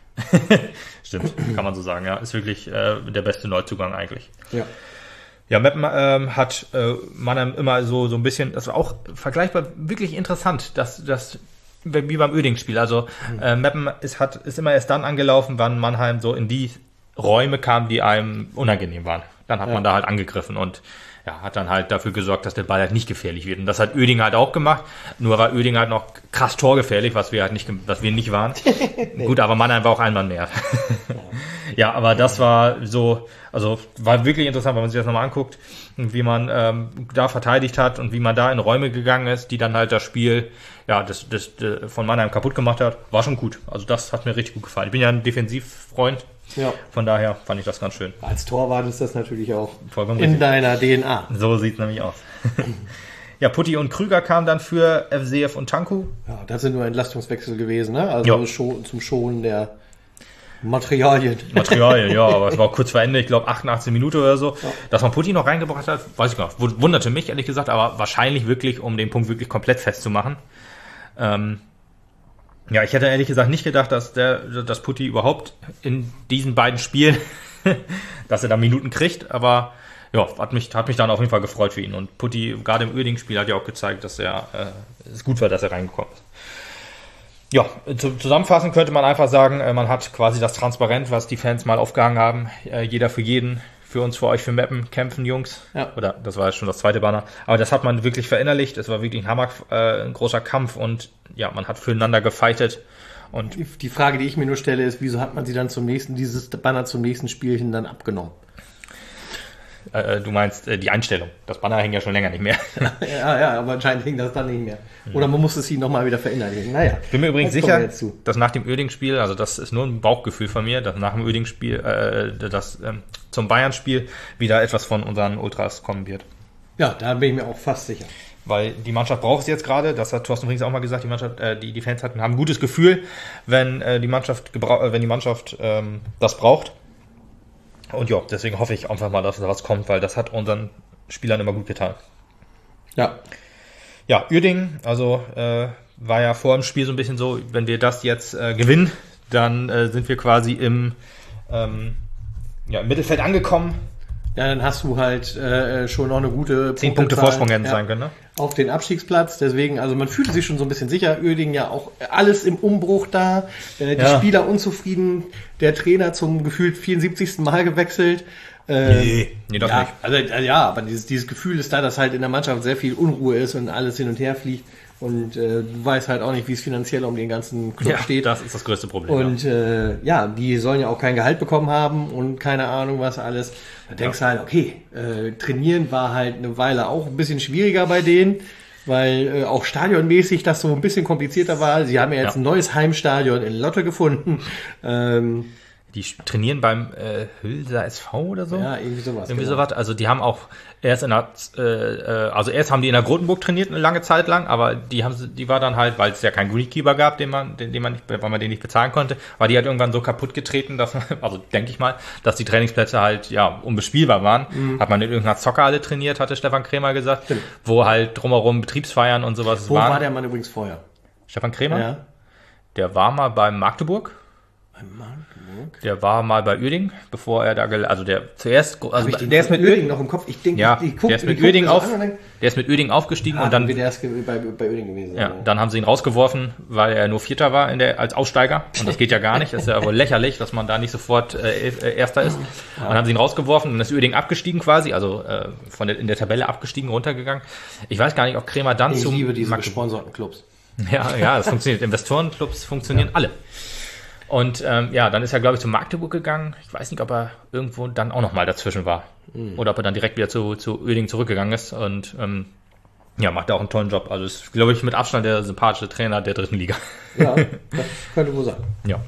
Stimmt, kann man so sagen, ja. Ist wirklich äh, der beste Neuzugang eigentlich. Ja. Ja, Meppen ähm, hat äh, Mannheim immer so, so ein bisschen, das war auch vergleichbar wirklich interessant, dass das wie beim Uerdingen-Spiel. Also äh, Meppen ist, hat, ist immer erst dann angelaufen, wann Mannheim so in die Räume kam, die einem unangenehm waren. Dann hat ja. man da halt angegriffen und ja, hat dann halt dafür gesorgt, dass der Ball halt nicht gefährlich wird. Und das hat Uerdingen halt auch gemacht. Nur war Uerdingen halt noch krass torgefährlich, was wir halt nicht, was wir nicht waren. Nee. Gut, aber Mannheim war auch ein Mann mehr. Ja. ja, aber das war so, also war wirklich interessant, wenn man sich das nochmal anguckt, wie man ähm, da verteidigt hat und wie man da in Räume gegangen ist, die dann halt das Spiel, ja, das, das, das von Mannheim kaputt gemacht hat. War schon gut. Also das hat mir richtig gut gefallen. Ich bin ja ein Defensivfreund. Ja. Von daher fand ich das ganz schön. Als Torwart ist das natürlich auch vollkommen in richtig. Deiner D N A. So sieht es nämlich aus. Ja, Putti und Krüger kamen dann für F C F und Tanku. Ja, das sind nur Entlastungswechsel gewesen, ne? Also schon, zum Schonen der Materialien. Materialien, ja, aber es war auch kurz vor Ende, ich glaube achtundachtzig Minuten oder so. Ja. Dass man Putti noch reingebracht hat, weiß ich gar nicht. Wunderte mich, ehrlich gesagt, aber wahrscheinlich wirklich, um den Punkt wirklich komplett festzumachen. Ähm, Ja, ich hätte ehrlich gesagt nicht gedacht, dass der, dass Putti überhaupt in diesen beiden Spielen, dass er da Minuten kriegt, aber ja, hat mich, hat mich dann auf jeden Fall gefreut für ihn. Und Putti, gerade im Uerdingen-Spiel, hat ja auch gezeigt, dass er, äh, es gut war, dass er reingekommen ist. Ja, zu, zusammenfassend könnte man einfach sagen, äh, man hat quasi das Transparent, was die Fans mal aufgehangen haben, äh, jeder für jeden, für uns, für euch, für Meppen, kämpfen, Jungs. Ja. Oder, das war jetzt schon das zweite Banner. Aber das hat man wirklich verinnerlicht. Es war wirklich ein Hammer, äh, ein großer Kampf und ja, man hat füreinander gefightet. Und die Frage, die ich mir nur stelle, ist, wieso hat man sie dann zum nächsten, dieses Banner zum nächsten Spielchen dann abgenommen? Äh, du meinst äh, die Einstellung. Das Banner hängt ja schon länger nicht mehr. ja, ja, aber anscheinend hing das dann nicht mehr. Oder man muss es ihnen nochmal wieder verinnerlichen. Naja. Ich bin mir übrigens sicher, dass nach dem Uerdingen-Spiel, also das ist nur ein Bauchgefühl von mir, dass nach dem Uerdingen-Spiel, äh, das ähm, zum Bayern-Spiel wieder etwas von unseren Ultras kommen wird. Ja, da bin ich mir auch fast sicher. Weil die Mannschaft braucht es jetzt gerade, das hat Thorsten Frings auch mal gesagt, die Mannschaft, äh, die, die Fans hatten, haben ein gutes Gefühl, wenn äh, die Mannschaft gebra- äh, wenn die Mannschaft ähm, das braucht. Und ja, deswegen hoffe ich einfach mal, dass da was kommt, weil das hat unseren Spielern immer gut getan. Ja. Ja, Uerdingen, also äh, war ja vor dem Spiel so ein bisschen so, wenn wir das jetzt äh, gewinnen, dann äh, sind wir quasi im, ähm, ja, im Mittelfeld angekommen. Ja, dann hast du halt äh, schon noch eine gute Zehn Punkte Vorsprung hätten ja, sein können, ne? Auf den Abstiegsplatz. Deswegen, also man fühlte sich schon so ein bisschen sicher. Uerdingen ja auch alles im Umbruch da. Äh, die ja. Spieler unzufrieden. Der Trainer zum gefühlt vierundsiebzigsten Mal gewechselt. Äh, nee, nee, doch ja, nicht. Also, ja, aber dieses, dieses Gefühl ist da, dass halt in der Mannschaft sehr viel Unruhe ist und alles hin und her fliegt. Und äh, du weißt halt auch nicht, wie es finanziell um den ganzen Club ja, steht. Das ist das größte Problem. Und ja. Äh, ja, die sollen ja auch kein Gehalt bekommen haben und keine Ahnung was alles. Da denkst du halt, okay, äh, trainieren war halt eine Weile auch ein bisschen schwieriger bei denen, weil äh, auch stadionmäßig das so ein bisschen komplizierter war. Sie haben ja jetzt ja. ein neues Heimstadion in Lotte gefunden. Ähm, Die trainieren beim äh, Hülser S V oder so. Ja, irgendwie sowas. Irgendwie genau. sowas. Also die haben auch erst in der, äh, also erst haben die in der Grotenburg trainiert eine lange Zeit lang, aber die haben, die war dann halt, weil es ja keinen Greenkeeper gab, den man, den, den man nicht, weil man den nicht bezahlen konnte, war die halt irgendwann so kaputt getreten, dass man, also denke ich mal, dass die Trainingsplätze halt ja unbespielbar waren. Mhm. Hat man in irgendeiner Zockerhalle trainiert, hatte Stefan Krämer gesagt, Stimmt. wo halt drumherum Betriebsfeiern und sowas wo waren. Wo war der Mann übrigens vorher? Stefan Krämer? Ja. Der war mal beim Magdeburg. Der war mal bei Uerdingen, bevor er da, gel- also der zuerst, also ich den der ist mit Uerdingen Uerdingen noch im Kopf. Ich denke, ja, ich, ich guck, der ist mit ich guck Uerdingen mir so auf, an und denk, der ist mit Uerdingen aufgestiegen ah, und dann, der ist ge- bei, bei Uerdingen gewesen. ja, dann haben sie ihn rausgeworfen, weil er nur Vierter war in der, als Aussteiger. Und das geht ja gar nicht. Das ist ja wohl lächerlich, dass man da nicht sofort äh, äh, Erster ist. Und dann haben sie ihn rausgeworfen und dann ist Uerdingen abgestiegen quasi, also äh, von der, in der Tabelle abgestiegen, runtergegangen. Ich weiß gar nicht, ob Kremer dann Ich zum liebe diese Mag- gesponserten Clubs. Ja, ja, das funktioniert. Investorenclubs funktionieren ja. alle. Und ähm, ja, dann ist er, glaube ich, zu Magdeburg gegangen. Ich weiß nicht, ob er irgendwo dann auch nochmal dazwischen war. Mhm. Oder ob er dann direkt wieder zu, zu Uerdingen zurückgegangen ist. Und ähm, ja, macht er auch einen tollen Job. Also ist, glaube ich, mit Abstand der sympathische Trainer der dritten Liga. Ja, das könnte wohl sein. Ja.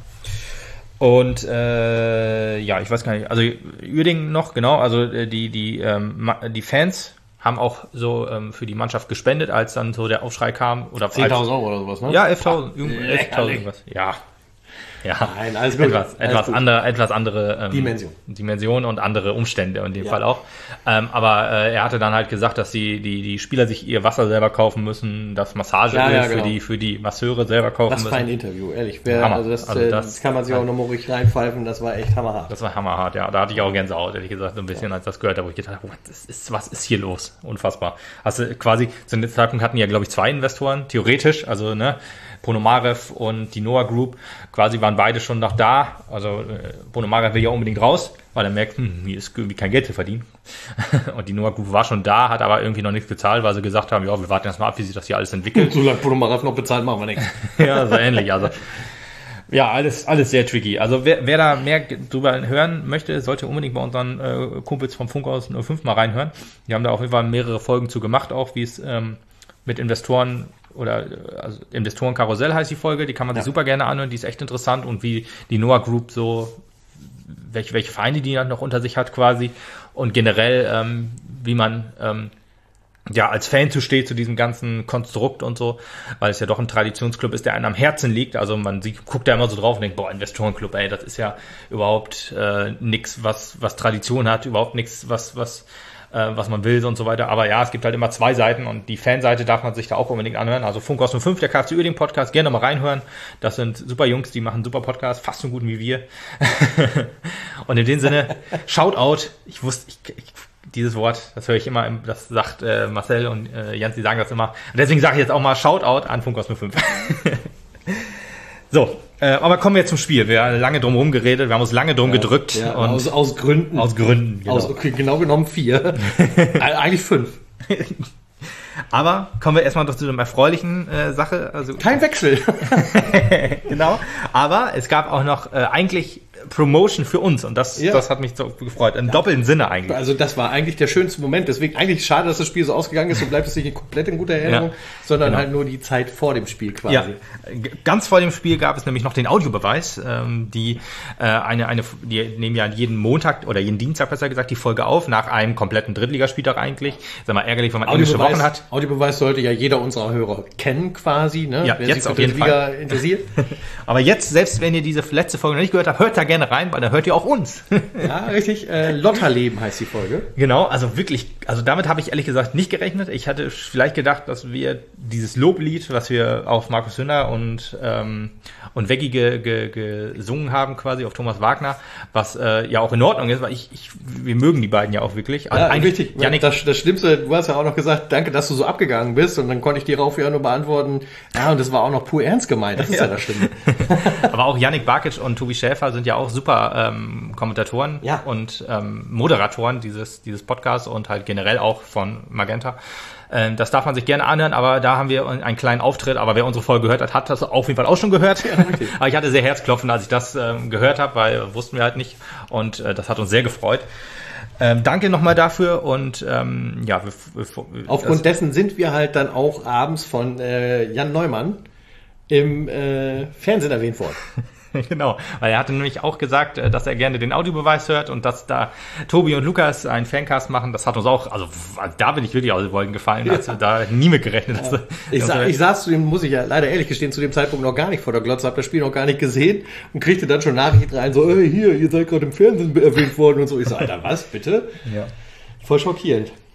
Und äh, ja, ich weiß gar nicht, also Uerdingen noch, genau, also äh, die, die, ähm, ma- die Fans haben auch so ähm, für die Mannschaft gespendet, als dann so der Aufschrei kam. Oder zehntausend Euro oder sowas, ne? Ja, elftausend, elftausend irgendwas. Ja. Ja, Nein, alles gut. etwas, alles etwas gut. andere, etwas andere ähm, Dimension. Dimension und andere Umstände in dem Ja. Fall auch. Ähm, aber äh, er hatte dann halt gesagt, dass die, die, die Spieler sich ihr Wasser selber kaufen müssen, das Massageöl Ja, ja, für genau. die, für die Masseure selber kaufen Was für müssen. ein Interview, ehrlich. Wer, Hammer. also das, Also äh, das- das kann man sich auch noch mal ruhig reinpfeifen. Das war echt hammerhart. Das war hammerhart, ja. Da hatte ich auch Gänsehaut, ehrlich gesagt, so ein bisschen, als das gehört habe, wo ich gedacht habe, was ist, was ist hier los? Unfassbar. Also quasi, zu dem Zeitpunkt hatten ja, glaube ich, zwei Investoren, theoretisch, also, ne, Ponomarev und die Noah Group, quasi waren beide schon noch da. Also, äh, Ponomarev will ja unbedingt raus, weil er merkt, hm, hier ist irgendwie kein Geld zu verdienen. Und die Noah Group war schon da, hat aber irgendwie noch nichts gezahlt, weil sie gesagt haben, ja, wir warten erst mal ab, wie sich das hier alles entwickelt. Solange Ponomarev noch bezahlt, machen wir nichts. Ja, so ähnlich. Also ja, alles, alles sehr tricky. Also wer, wer da mehr drüber hören möchte, sollte unbedingt bei unseren äh, Kumpels vom Funkhaus null fünf mal reinhören. Die haben da auf jeden Fall mehrere Folgen zu gemacht, auch wie es ähm, mit Investoren oder also Investorenkarussell heißt die Folge, die kann man sich Ja. super gerne anhören, die ist echt interessant und wie die Noah Group so, welche, welche Feinde die dann noch unter sich hat quasi und generell, ähm, wie man ähm, ja, als Fan zu steht zu diesem ganzen Konstrukt und so, weil es ja doch ein Traditionsclub ist, der einem am Herzen liegt. Also man sieht, guckt da immer so drauf und denkt, boah, Investorenclub, ey, das ist ja überhaupt äh, nix, was was Tradition hat, überhaupt nichts, was was äh, was man will und so weiter. Aber ja, es gibt halt immer zwei Seiten und die Fanseite darf man sich da auch unbedingt anhören. Also Funkhaus null fünf, der K F C Uerdingen Podcast, gerne mal reinhören. Das sind super Jungs, die machen super Podcast, fast so gut wie wir. Und in dem Sinne, Shoutout. Ich wusste, ich, ich dieses Wort, das höre ich immer, im, das sagt äh, Marcel und äh, Jens, die sagen das immer. Und deswegen sage ich jetzt auch mal Shoutout an Funkhaus null fünf. So, äh, aber kommen wir jetzt zum Spiel. Wir haben lange drum herum geredet, wir haben uns lange drum Ja, gedrückt. ja, und aus, aus Gründen. aus Gründen, genau. Aus, okay, genau genommen vier. Äh, Eigentlich fünf. Aber kommen wir erstmal doch zu einer erfreulichen äh, Sache. Also, Kein Wechsel. genau. Aber es gab auch noch äh, eigentlich Promotion für uns und das, Ja. das hat mich so gefreut. Im doppelten Sinne eigentlich. Also das war eigentlich der schönste Moment. Deswegen eigentlich schade, dass das Spiel so ausgegangen ist. So bleibt es nicht komplett in guter Erinnerung, Ja, sondern genau. halt nur die Zeit vor dem Spiel quasi. Ja, g- ganz vor dem Spiel gab es nämlich noch den Audiobeweis. Ähm, die äh, eine eine die nehmen ja jeden Montag oder jeden Dienstag besser gesagt die Folge auf nach einem kompletten Drittligaspieltag eigentlich. Sag mal ärgerlich, wenn man englische Audiobeweis, Wochen hat. Audiobeweis sollte ja jeder unserer Hörer kennen quasi, ne? Ja, Wer jetzt sich für auf jeden Drittliga interessiert. Aber jetzt, selbst wenn ihr diese letzte Folge noch nicht gehört habt, hört da gerne rein, weil dann hört ihr auch uns. Ja, richtig. Äh, Lotterleben heißt die Folge. Genau, also wirklich, also damit habe ich ehrlich gesagt nicht gerechnet. Ich hatte vielleicht gedacht, dass wir dieses Loblied, was wir auf Markus Hünder und ähm, und Veggie ge, ge, gesungen haben, quasi auf Thomas Wagner, was äh, ja auch in Ordnung ist, weil ich, ich wir mögen die beiden ja auch wirklich. Also Ja, richtig. Janik, Das, das Schlimmste, du hast ja auch noch gesagt, danke, dass du so abgegangen bist. Und dann konnte ich dir darauf ja nur beantworten, ja, und das war auch noch pur ernst gemeint. Das ist ja, Ja. das Schlimme. aber auch Yannick Barkic und Tobi Schäfer sind ja auch super ähm, Kommentatoren Ja. und ähm, Moderatoren dieses dieses Podcasts und halt generell auch von Magenta. Ähm, das darf man sich gerne anhören, aber da haben wir einen kleinen Auftritt. Aber wer unsere Folge gehört hat, hat das auf jeden Fall auch schon gehört. Ja, richtig. Aber ich hatte sehr Herzklopfen, als ich das ähm, gehört habe, weil wussten wir halt nicht. Und äh, das hat uns sehr gefreut. Ähm, danke nochmal dafür und ähm, ja, wir, wir, Aufgrund das, dessen sind wir halt dann auch abends von äh, Jan Neumann im äh, Fernsehen erwähnt worden. genau, weil er hatte nämlich auch gesagt, äh, dass er gerne den Audiobeweis hört und dass da Tobi und Lukas einen Fancast machen. Das hat uns auch, also da bin ich wirklich aus den Wolken gefallen. Ja. Also, da nie mit gerechnet. Dass, Ich, sa ich saß zu dem, muss ich ja leider ehrlich gestehen, zu dem Zeitpunkt noch gar nicht vor der Glotze, hab das Spiel noch gar nicht gesehen und kriegte dann schon Nachrichten rein, so, äh, hier, ihr seid gerade im Fernsehen erwähnt worden und so. Ich so, Alter, was, bitte? ja. Voll schockierend.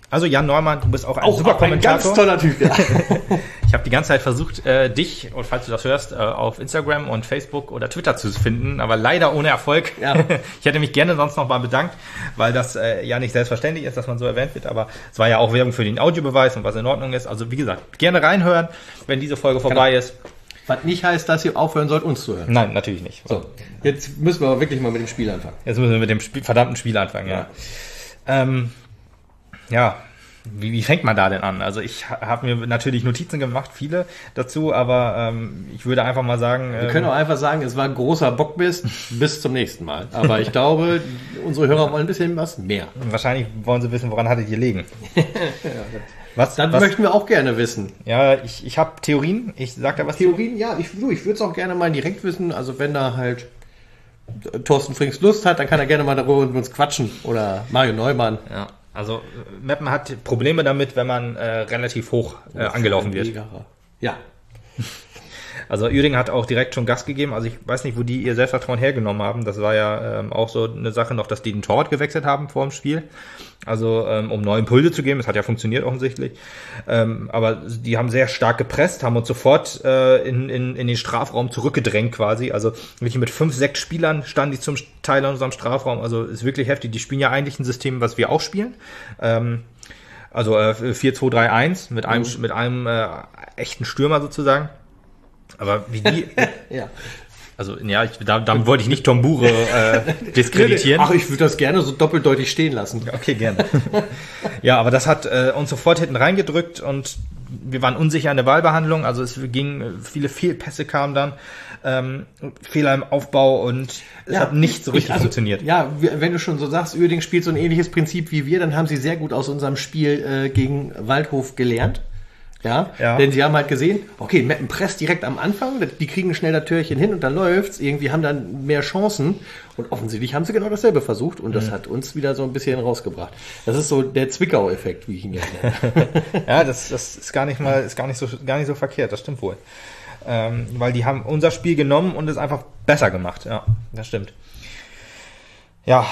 Also Jan Neumann, du bist auch ein Auch super ein ganz Kommentator. toller Typ, ja. Ich habe die ganze Zeit versucht, äh, dich, und falls du das hörst, äh, auf Instagram und Facebook oder Twitter zu finden, aber leider ohne Erfolg. Ja. Ich hätte mich gerne sonst noch mal bedankt, weil das äh, ja nicht selbstverständlich ist, dass man so erwähnt wird, aber es war ja auch Werbung für den Audiobeweis und was in Ordnung ist. Also wie gesagt, gerne reinhören, wenn diese Folge vorbei Genau. ist. Was nicht heißt, dass ihr aufhören sollt, uns zu hören. Nein, natürlich nicht. So, jetzt müssen wir aber wirklich mal mit dem Spiel anfangen. Jetzt müssen wir mit dem Spiel, verdammten Spiel anfangen, ja. Ja, ähm, ja. Wie, wie fängt man da denn an? Also ich ha- habe mir natürlich Notizen gemacht, viele dazu, aber ähm, ich würde einfach mal sagen... Wir können auch einfach sagen, es war ein großer Bockmist, bis zum nächsten Mal. Aber ich glaube, unsere Hörer wollen ein bisschen was mehr. Wahrscheinlich wollen sie wissen, woran hattet ihr liegen. Was, Das was, möchten wir auch gerne wissen. ja, ich, ich habe Theorien, ich sag da was zu. Theorien, ja, ich, du, ich würde es auch gerne mal direkt wissen. Also wenn da halt Thorsten Frings Lust hat, dann kann er gerne mal darüber mit uns quatschen. Oder Mario Neumann. Ja, also äh, Meppen hat Probleme damit, wenn man äh, relativ hoch äh, angelaufen wird. Ja. Also Uerdingen hat auch direkt schon Gas gegeben. Also ich weiß nicht, wo die ihr Selbstvertrauen hergenommen haben. Das war ja ähm, auch so eine Sache noch, dass die den Torwart gewechselt haben vor dem Spiel. Also ähm, um neue Impulse zu geben. Das hat ja funktioniert offensichtlich. Ähm, aber die haben sehr stark gepresst, haben uns sofort äh, in, in, in den Strafraum zurückgedrängt quasi. Also wirklich mit fünf, sechs Spielern standen die zum Teil in unserem Strafraum. Also ist wirklich heftig. Die spielen ja eigentlich ein System, was wir auch spielen. Ähm, also äh, vier zwei drei eins mit einem, mhm. mit einem äh, echten Stürmer sozusagen. Aber wie die, Ja. also ja, ich, da, damit wollte ich nicht Tombure äh, diskreditieren. Ach, ich würde das gerne so doppeldeutig stehen lassen. Okay, gerne. Ja, aber das hat äh, uns sofort hinten reingedrückt und wir waren unsicher in der Ballbehandlung. Also es ging, viele Fehlpässe kamen dann, ähm, Fehler im Aufbau und es Ja, hat nicht so richtig also, funktioniert. Ja, wenn du schon so sagst, Uerdingen spielt so ein ähnliches Prinzip wie wir, dann haben sie sehr gut aus unserem Spiel äh, gegen Waldhof gelernt. Ja, Ja. Denn sie haben halt gesehen, okay, Meppen presst direkt am Anfang, die kriegen schnell das Türchen hin und dann läuft's. Irgendwie haben dann mehr Chancen und offensichtlich haben sie genau dasselbe versucht und das mhm. hat uns wieder so ein bisschen rausgebracht. Das ist so der Zwickau-Effekt, wie ich ihn jetzt nenne. Ja, das, das ist gar nicht mal, ist gar nicht so, gar nicht so verkehrt, das stimmt wohl. Ähm, weil die haben unser Spiel genommen und es einfach besser gemacht. Ja, das stimmt. Ja,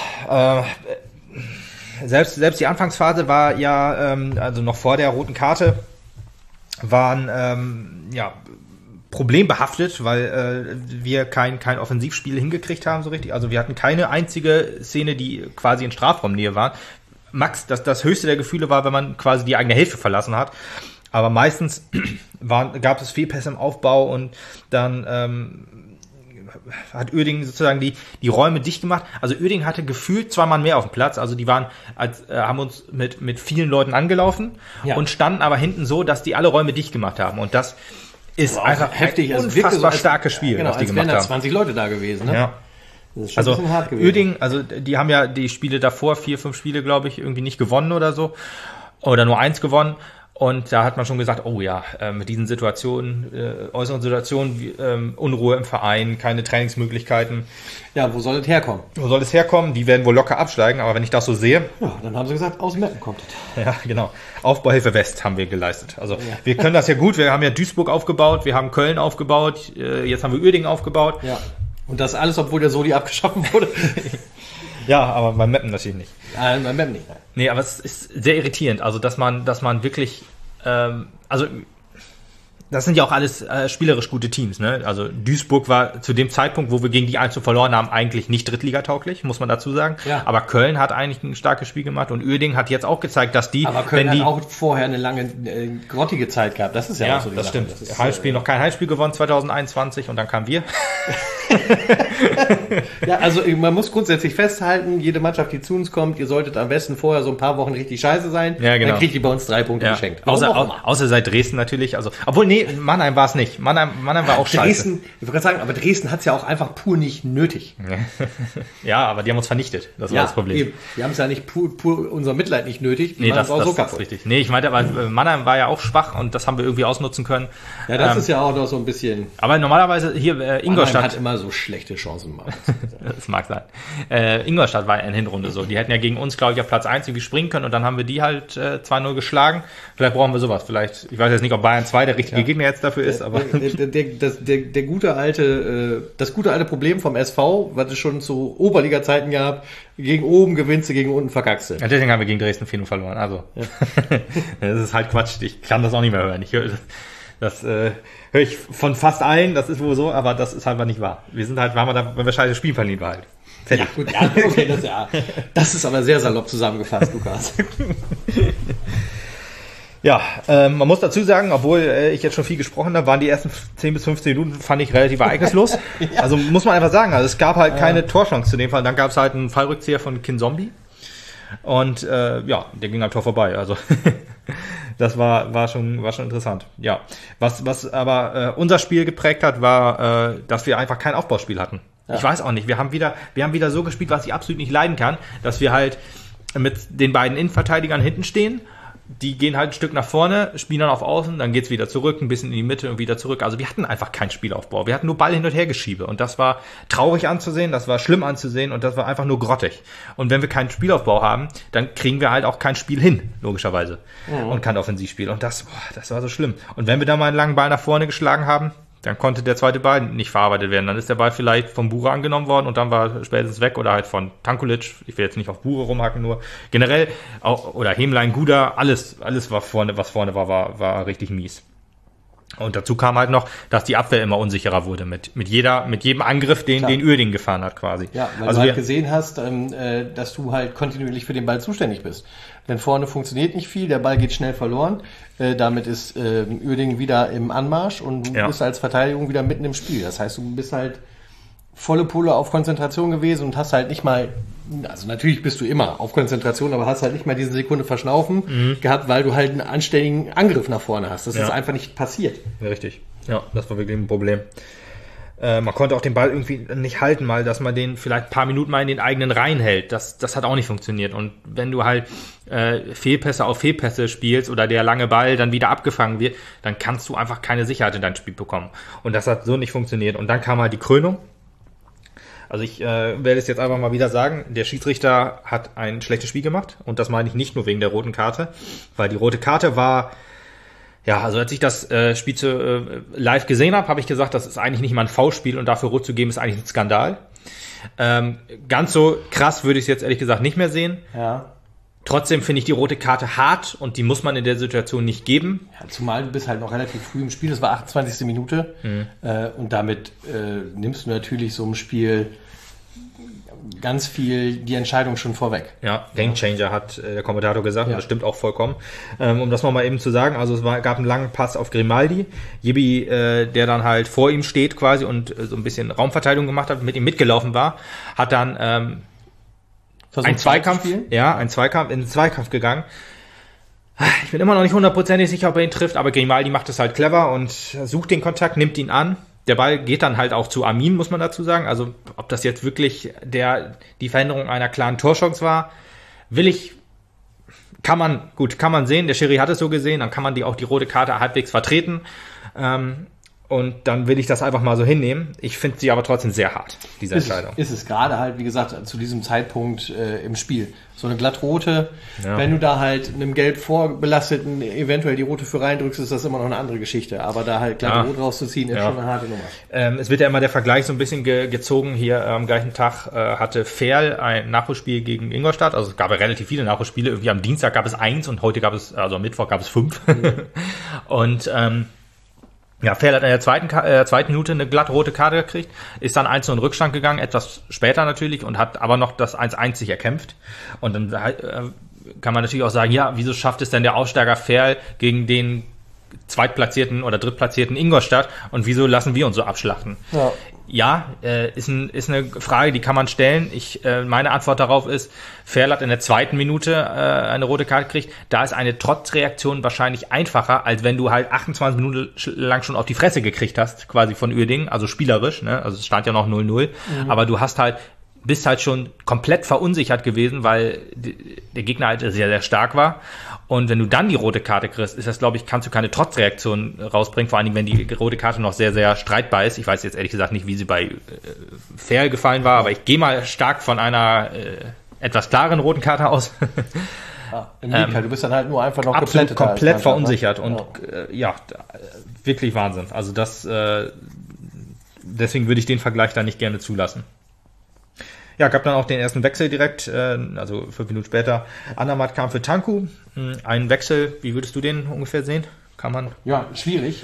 äh, selbst, selbst die Anfangsphase war ja, ähm, also noch vor der roten Karte, waren ähm, ja problembehaftet, weil äh, wir kein kein Offensivspiel hingekriegt haben so richtig. Also wir hatten keine einzige Szene, die quasi in Strafraumnähe war. Max, das das höchste der Gefühle war, wenn man quasi die eigene Hälfte verlassen hat. Aber meistens waren, gab es Fehlpässe im Aufbau und dann ähm, hat Uerdingen sozusagen die die Räume dicht gemacht. Also Uerdingen hatte gefühlt zwei Mann mehr auf dem Platz. Also die waren, als äh, haben uns mit mit vielen Leuten angelaufen Ja. und standen aber hinten so, dass die alle Räume dicht gemacht haben. Und das ist Wow, einfach heftig, ein also unfassbar wirklich so, als- starkes Spiel, Genau, was die als wären gemacht da haben. zwanzig Leute da gewesen. Ne? Ja. Das ist schon Also ein bisschen hart gewesen. Uerdingen, also die haben ja die Spiele davor, vier, fünf Spiele, glaube ich, irgendwie nicht gewonnen oder so. Oder nur eins gewonnen. Und da hat man schon gesagt, oh ja, äh, mit diesen Situationen, äh, äußeren Situationen, wie, ähm, Unruhe im Verein, keine Trainingsmöglichkeiten. Ja, wo soll das herkommen? Wo soll es herkommen? Die werden wohl locker absteigen, aber wenn ich das so sehe, Ja, dann haben sie gesagt, aus Meppen kommt das. ja, genau. Aufbauhilfe West haben wir geleistet. Also wir können das ja gut. Wir haben ja Duisburg aufgebaut, wir haben Köln aufgebaut, äh, jetzt haben wir Uerdingen aufgebaut. Ja. Und das alles, obwohl der Soli abgeschaffen wurde? Ja, aber beim Meppen natürlich nicht. Nein, beim Meppen nicht. Nee, aber es ist sehr irritierend. Also, dass man, dass man wirklich, ähm, also, das sind ja auch alles äh, spielerisch gute Teams, ne? Also, Duisburg war zu dem Zeitpunkt, wo wir gegen die eins zu verloren haben, eigentlich nicht drittligatauglich, muss man dazu sagen. Ja. Aber Köln hat eigentlich ein starkes Spiel gemacht und Uerdingen hat jetzt auch gezeigt, dass die, Aber Köln wenn die, hat auch vorher eine lange, äh, grottige Zeit gehabt. Das ist ja, ja, auch so die das Sache. stimmt. Das ist, Heimspiel, noch kein Heimspiel gewonnen, zwanzig einundzwanzig und dann kamen wir. Ja, also man muss grundsätzlich festhalten, jede Mannschaft, die zu uns kommt, ihr solltet am besten vorher so ein paar Wochen richtig scheiße sein. Ja, genau. Dann kriegt ihr bei uns drei Punkte Ja. geschenkt. Warum Außer, auch au, immer. außer seit Dresden natürlich. Also, obwohl, nee, Mannheim war es nicht. Mannheim, Mannheim war auch scheiße. Dresden, ich wollte gerade sagen, aber Dresden hat es ja auch einfach pur nicht nötig. Ja, aber die haben uns vernichtet. Das war das Problem. eben. Wir haben es ja nicht pur, pur unser Mitleid nicht nötig. Die Nee, machen das, es auch das so ist kaputt. richtig. Nee, ich meinte, aber äh, Mannheim war ja auch schwach und das haben wir irgendwie ausnutzen können. Ja, das Ähm, ist ja auch noch so ein bisschen. Aber normalerweise hier äh, Mannheim Ingolstadt. hat immer immer so schlechte Chancen machen. Das mag sein. Äh, Ingolstadt war in der Hinrunde so. Die hätten ja gegen uns, glaube ich, auf Platz eins irgendwie springen können und dann haben wir die halt äh, zwei null geschlagen. Vielleicht brauchen wir sowas. Vielleicht, ich weiß jetzt nicht, ob Bayern zwei der richtige ja. Gegner jetzt dafür ist, aber. Der, der, der, das, der, der gute alte, äh, das gute alte Problem vom S V, was es schon zu Oberliga-Zeiten gab, gegen oben gewinnst du, gegen unten verkackst du. Ja, deswegen haben wir gegen Dresden vier null verloren. Also, ja. Das ist halt Quatsch. Ich kann das auch nicht mehr hören. Ich höre das, äh, höre ich von fast allen, das ist wohl so, aber das ist halt mal nicht wahr. Wir sind halt, waren wir da, wenn wir scheiße spielen, verlieren wir halt. Fertig. Ja, gut, ja, okay, das, ja. Das ist aber sehr salopp zusammengefasst, Lukas. Ja, äh, man muss dazu sagen, obwohl äh, ich jetzt schon viel gesprochen habe, waren die ersten zehn bis fünfzehn Minuten, fand ich, relativ ereignislos. Ja. Also muss man einfach sagen, also es gab halt keine ja. Torchance zu dem Fall. Dann gab es halt einen Fallrückzieher von Kinzombie und äh, ja, der ging am Tor vorbei. Also das war war schon war schon interessant. Ja, was was aber äh, unser Spiel geprägt hat, war, äh, dass wir einfach kein Aufbauspiel hatten. Ja. Ich weiß auch nicht. Wir haben wieder wir haben wieder so gespielt, was ich absolut nicht leiden kann, dass wir halt mit den beiden Innenverteidigern hinten stehen. Die gehen halt ein Stück nach vorne, spielen dann auf Außen, dann geht's wieder zurück, ein bisschen in die Mitte und wieder zurück. Also wir hatten einfach keinen Spielaufbau. Wir hatten nur Ball hin und her geschiebe. Und das war traurig anzusehen, das war schlimm anzusehen und das war einfach nur grottig. Und wenn wir keinen Spielaufbau haben, dann kriegen wir halt auch kein Spiel hin, logischerweise. Mhm. Und kein Offensivspiel. Und das, boah, das war so schlimm. Und wenn wir da mal einen langen Ball nach vorne geschlagen haben, dann konnte der zweite Ball nicht verarbeitet werden. Dann ist der Ball vielleicht vom Bure angenommen worden und dann war spätestens weg oder halt von Tankulic. Ich will jetzt nicht auf Bure rumhacken, nur generell auch, oder Hemlein, Guda, alles, alles war vorne, was vorne war, war, war richtig mies. Und dazu kam halt noch, dass die Abwehr immer unsicherer wurde mit, mit jeder, mit jedem Angriff, den, Klar. den Uerdingen gefahren hat quasi. Ja, weil also du halt gesehen hast, ähm, äh, dass du halt kontinuierlich für den Ball zuständig bist. Denn vorne funktioniert nicht viel, der Ball geht schnell verloren. Äh, damit ist äh, Uerdingen wieder im Anmarsch und du ja. bist als Verteidigung wieder mitten im Spiel. Das heißt, du bist halt volle Pulle auf Konzentration gewesen und hast halt nicht mal, also natürlich bist du immer auf Konzentration, aber hast halt nicht mal diese Sekunde verschnaufen mhm. gehabt, weil du halt einen anständigen Angriff nach vorne hast. Das ja. ist einfach nicht passiert. Ja, richtig. Ja, das war wirklich ein Problem. Äh, man konnte auch den Ball irgendwie nicht halten, mal, dass man den vielleicht ein paar Minuten mal in den eigenen Reihen hält. Das, das hat auch nicht funktioniert. Und wenn du halt äh, Fehlpässe auf Fehlpässe spielst oder der lange Ball dann wieder abgefangen wird, dann kannst du einfach keine Sicherheit in dein Spiel bekommen. Und das hat so nicht funktioniert. Und dann kam halt die Krönung. Also ich äh, werde es jetzt einfach mal wieder sagen, der Schiedsrichter hat ein schlechtes Spiel gemacht und das meine ich nicht nur wegen der roten Karte, weil die rote Karte war, ja, also als ich das äh, Spiel zu, äh, live gesehen habe, habe ich gesagt, das ist eigentlich nicht mal ein Foulspiel und dafür rot zu geben ist eigentlich ein Skandal. Ähm, ganz so krass würde ich es jetzt ehrlich gesagt nicht mehr sehen. Ja. Trotzdem finde ich die rote Karte hart und die muss man in der Situation nicht geben. Ja, zumal du bist halt noch relativ früh im Spiel, das war achtundzwanzigste Minute mhm. äh, und damit äh, nimmst du natürlich so im Spiel ganz viel die Entscheidung schon vorweg. Ja, Gamechanger hat äh, der Kommentator gesagt, ja. Das stimmt auch vollkommen. Ähm, um das mal eben zu sagen, also es war, gab einen langen Pass auf Grimaldi, Jibi, äh, der dann halt vor ihm steht quasi und äh, so ein bisschen Raumverteidigung gemacht hat, mit ihm mitgelaufen war, hat dann ähm, ein Zweikampf, ja, ein Zweikampf, in den Zweikampf gegangen. Ich bin immer noch nicht hundertprozentig sicher, ob er ihn trifft, aber Grimaldi macht es halt clever und sucht den Kontakt, nimmt ihn an. Der Ball geht dann halt auch zu Amin, muss man dazu sagen. Also, ob das jetzt wirklich der, die Veränderung einer klaren Torchance war, will ich, kann man, gut, kann man sehen. Der Schiri hat es so gesehen, dann kann man die auch die rote Karte halbwegs vertreten. Ähm, Und dann will ich das einfach mal so hinnehmen. Ich finde sie aber trotzdem sehr hart, diese ist Entscheidung. Es, ist es gerade halt, wie gesagt, zu diesem Zeitpunkt äh, im Spiel. So eine glattrote, ja. Wenn du da halt einem gelb vorbelasteten eventuell die rote für reindrückst, ist das immer noch eine andere Geschichte. Aber da halt glattrot ja. rauszuziehen, ist ja. schon eine harte Nummer. Ähm, es wird ja immer der Vergleich so ein bisschen ge- gezogen. Hier am gleichen Tag äh, hatte Ferl ein Nachholspiel gegen Ingolstadt. Also es gab ja relativ viele Nachholspiele. Irgendwie am Dienstag gab es eins und heute gab es, also am Mittwoch gab es fünf. Mhm. und ähm, Ja, Ferl hat in der zweiten, äh, zweiten Minute eine glatt rote Karte gekriegt, ist dann eins zu in Rückstand gegangen, etwas später natürlich, und hat aber noch das eins eins sich erkämpft. Und dann äh, kann man natürlich auch sagen, ja, wieso schafft es denn der Aufsteiger Ferl gegen den zweitplatzierten oder drittplatzierten Ingolstadt und wieso lassen wir uns so abschlachten? Ja. Ja, äh, ist, ein, ist eine Frage, die kann man stellen. Ich, äh, meine Antwort darauf ist, Ferl hat in der zweiten Minute äh, eine rote Karte gekriegt. Da ist eine Trotzreaktion wahrscheinlich einfacher, als wenn du halt achtundzwanzig Minuten lang schon auf die Fresse gekriegt hast, quasi von Uerdingen, also spielerisch, ne? Also es stand ja noch null null, mhm. aber du hast halt bist halt schon komplett verunsichert gewesen, weil der Gegner halt sehr, sehr stark war. Und wenn du dann die rote Karte kriegst, ist das, glaube ich, kannst du keine Trotzreaktion rausbringen, vor allem wenn die rote Karte noch sehr, sehr streitbar ist. Ich weiß jetzt ehrlich gesagt nicht, wie sie bei äh, Fair gefallen war, aber ich gehe mal stark von einer äh, etwas klaren roten Karte aus. Ja, im Gegenteil, ähm, du bist dann halt nur einfach noch absolut komplett verunsichert, ne? Und ja, äh, ja, wirklich Wahnsinn. Also das, äh, deswegen würde ich den Vergleich da nicht gerne zulassen. Ja, gab dann auch den ersten Wechsel direkt, äh, also fünf Minuten später. Andermatt kam für Tanku. Ein Wechsel, wie würdest du den ungefähr sehen? Kann man? Ja, schwierig.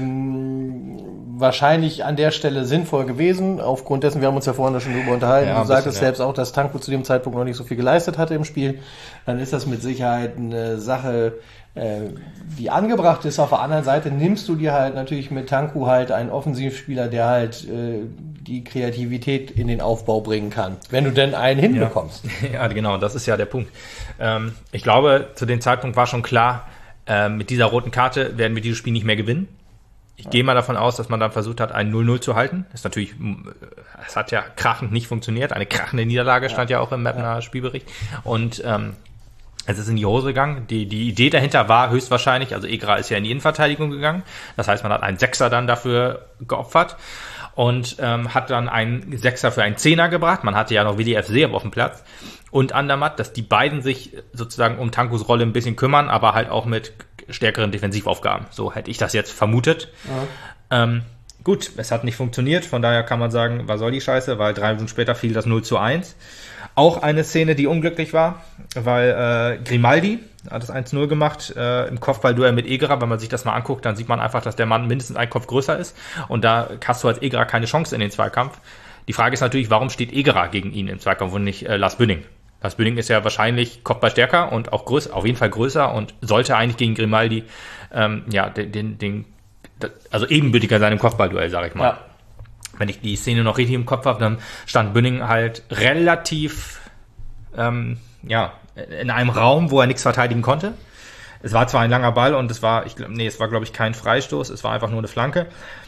Ähm, wahrscheinlich an der Stelle sinnvoll gewesen. Aufgrund dessen, wir haben uns ja vorhin schon darüber unterhalten. Ja, du sagtest ja selbst auch, dass Tanku zu dem Zeitpunkt noch nicht so viel geleistet hatte im Spiel. Dann ist das mit Sicherheit eine Sache, äh, die angebracht ist. Auf der anderen Seite nimmst du dir halt natürlich mit Tanku halt einen Offensivspieler, der halt äh, die Kreativität in den Aufbau bringen kann, wenn du denn einen hinbekommst. Ja, ja, genau, das ist ja der Punkt. Ähm, ich glaube, zu dem Zeitpunkt war schon klar, äh, mit dieser roten Karte werden wir dieses Spiel nicht mehr gewinnen. Ich ja. gehe mal davon aus, dass man dann versucht hat, ein null null zu halten. Das ist natürlich, es hat ja krachend nicht funktioniert. Eine krachende Niederlage ja. stand ja auch im Mapner ja. Spielbericht. Und ähm, es ist in die Hose gegangen. Die, die Idee dahinter war höchstwahrscheinlich, also Egra ist ja in die Innenverteidigung gegangen. Das heißt, man hat einen Sechser dann dafür geopfert. Und ähm, hat dann einen Sechser für einen Zehner gebracht. Man hatte ja noch Willi F. Seeb auf dem Platz. Und Andermatt, dass die beiden sich sozusagen um Tankus Rolle ein bisschen kümmern, aber halt auch mit stärkeren Defensivaufgaben. So hätte ich das jetzt vermutet. Ja. Ähm, gut, es hat nicht funktioniert. Von daher kann man sagen, was soll die Scheiße? Weil drei Minuten später fiel das null zu eins. Auch eine Szene, die unglücklich war, weil äh, Grimaldi hat das eins null gemacht äh, im Kopfballduell mit Egra. Wenn man sich das mal anguckt, dann sieht man einfach, dass der Mann mindestens einen Kopf größer ist. Und da hast du als Egra keine Chance in den Zweikampf. Die Frage ist natürlich, warum steht Egra gegen ihn im Zweikampf und nicht äh, Lars Bünding? Lars Bünding ist ja wahrscheinlich Kopfball stärker und auch größer, auf jeden Fall größer und sollte eigentlich gegen Grimaldi ähm, ja den, den, den also ebenbürtiger sein im Kopfballduell, sage ich mal. Ja. Wenn ich die Szene noch richtig im Kopf habe, dann stand Bünding halt relativ ähm, ja in einem Raum, wo er nichts verteidigen konnte. Es war zwar ein langer Ball und es war, ich glaube, nee, es war glaube ich kein Freistoß, es war einfach nur eine Flanke.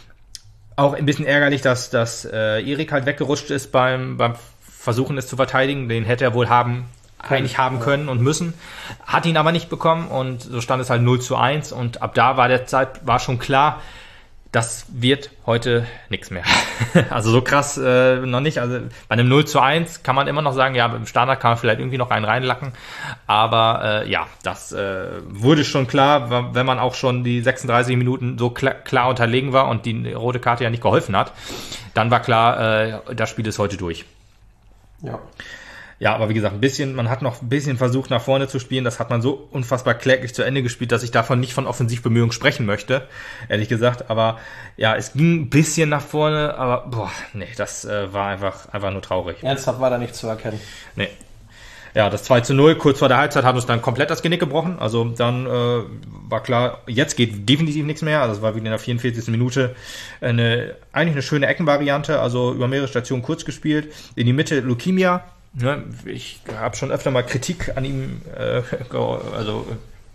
Auch ein bisschen ärgerlich, dass, dass äh, Erik halt weggerutscht ist beim, beim Versuchen, es zu verteidigen. Den hätte er wohl haben, können. eigentlich haben können und müssen. Hat ihn aber nicht bekommen und so stand es halt null zu eins und ab da war der Zeit, war schon klar, das wird heute nichts mehr. Also so krass äh, noch nicht. Also bei einem null zu eins kann man immer noch sagen, ja, im Standard kann man vielleicht irgendwie noch einen reinlacken. Aber äh, ja, das äh, wurde schon klar, wenn man auch schon die sechsunddreißig Minuten so klar, klar unterlegen war und die rote Karte ja nicht geholfen hat. Dann war klar, äh, das Spiel ist heute durch. Ja. Ja, aber wie gesagt, ein bisschen, man hat noch ein bisschen versucht, nach vorne zu spielen. Das hat man so unfassbar kläglich zu Ende gespielt, dass ich davon nicht von Offensivbemühungen sprechen möchte, ehrlich gesagt. Aber ja, es ging ein bisschen nach vorne, aber boah, nee, das äh, war einfach, einfach nur traurig. Ernsthaft war da nichts zu erkennen. Nee. Ja, das zwei zu null, kurz vor der Halbzeit, hat uns dann komplett das Genick gebrochen. Also dann äh, war klar, jetzt geht definitiv nichts mehr. Also es war wieder in der vierundvierzigsten Minute eine, eigentlich eine schöne Eckenvariante, also über mehrere Stationen kurz gespielt. In die Mitte Lukimia. Ja, ich habe schon öfter mal Kritik an ihm, äh, also,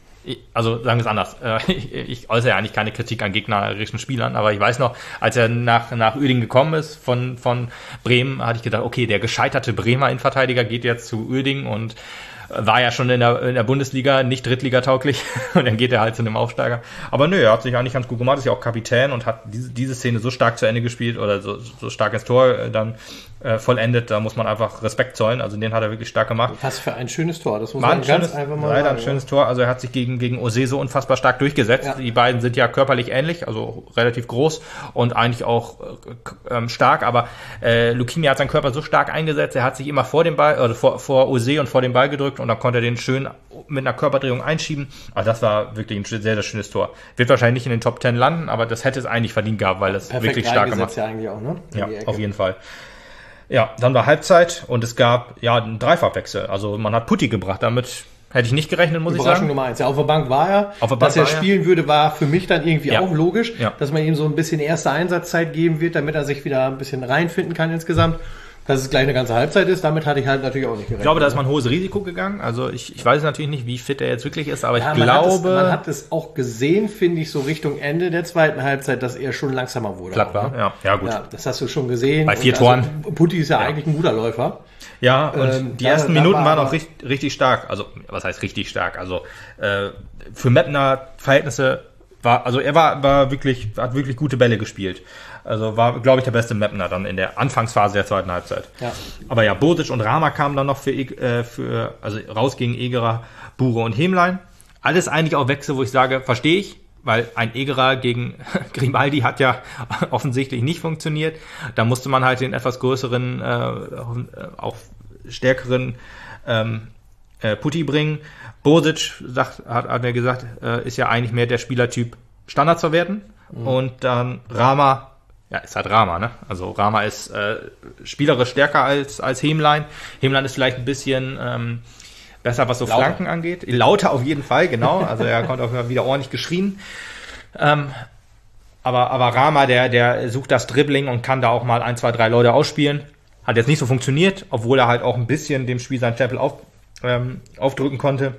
also sagen wir es anders. Äh, ich, ich äußere ja eigentlich keine Kritik an gegnerischen Spielern, aber ich weiß noch, als er nach, nach Uerdingen gekommen ist von, von Bremen, hatte ich gedacht, okay, der gescheiterte Bremer Innenverteidiger geht jetzt zu Uerdingen und war ja schon in der, in der Bundesliga nicht Drittliga-tauglich und dann geht er halt zu einem Aufsteiger. Aber nö, er hat sich eigentlich ganz gut gemacht, ist ja auch Kapitän und hat diese, diese Szene so stark zu Ende gespielt oder so, so stark ins Tor dann äh, vollendet, da muss man einfach Respekt zollen, also den hat er wirklich stark gemacht. Was für ein schönes Tor, das muss War man ein ganz schönes, einfach mal leider sagen. ein schönes Tor, also er hat sich gegen, gegen Ose so unfassbar stark durchgesetzt. Ja. Die beiden sind ja körperlich ähnlich, also relativ groß und eigentlich auch äh, stark, aber äh, Lukimia hat seinen Körper so stark eingesetzt, er hat sich immer vor dem Ball, also vor, vor Ose und vor dem Ball gedrückt und dann konnte er den schön mit einer Körperdrehung einschieben. Also das war wirklich ein sehr, sehr schönes Tor. Wird wahrscheinlich nicht in den Top Ten landen, aber das hätte es eigentlich verdient gehabt, weil es wirklich stark gemacht hat. Ja, eigentlich auch, ne? Ja, auf jeden Fall. Ja, dann war Halbzeit und es gab ja einen Dreifachwechsel. Also man hat Putti gebracht, damit hätte ich nicht gerechnet, muss ich sagen. Überraschung Nummer eins. Ja, auf der Bank war er. Auf der Bank Dass er spielen würde, war für mich dann irgendwie ja. auch logisch, ja. dass man ihm so ein bisschen erste Einsatzzeit geben wird, damit er sich wieder ein bisschen reinfinden kann insgesamt. Dass es gleich eine ganze Halbzeit ist, damit hatte ich halt natürlich auch nicht gerechnet. Ich glaube, da ist man ein hohes Risiko gegangen. Also ich, ich weiß natürlich nicht, wie fit er jetzt wirklich ist, aber ja, ich man glaube... Hat es, man hat es auch gesehen, finde ich, so Richtung Ende der zweiten Halbzeit, dass er schon langsamer wurde. Platt war, ne? ja. Ja, gut. Ja, das hast du schon gesehen. Bei vier und Toren. Also, Putti ist ja, ja eigentlich ein guter Läufer. Ja, und ähm, die da, ersten da Minuten war waren auch richtig, richtig stark. Also, was heißt richtig stark? Also, äh, für Meppner Verhältnisse war, also er war, war wirklich, hat wirklich gute Bälle gespielt. Also war, glaube ich, der beste Meppner dann in der Anfangsphase der zweiten Halbzeit. Ja. Aber ja, Bosic und Rama kamen dann noch für, äh, für also raus gegen Egerer, Bure und Hemlein. Alles eigentlich auch Wechsel, wo ich sage, verstehe ich, weil ein Egerer gegen Grimaldi hat ja offensichtlich nicht funktioniert. Da musste man halt den etwas größeren, äh, auch stärkeren ähm, äh, Putti bringen. Bosic, sagt, hat, hat er gesagt, äh, ist ja eigentlich mehr der Spielertyp Standard zu werden. Mhm. Und dann Rama, ja, ist halt Rama, ne? Also Rama ist äh, spielerisch stärker als, als Hemlein. Hemlein ist vielleicht ein bisschen ähm, besser, was so lauter. Flanken angeht. Lauter auf jeden Fall, genau. Also er konnte auch wieder ordentlich geschrien. Ähm, aber, aber Rama, der, der sucht das Dribbling und kann da auch mal ein, zwei, drei Leute ausspielen. Hat jetzt nicht so funktioniert, obwohl er halt auch ein bisschen dem Spiel sein Stempel auf, ähm, aufdrücken konnte.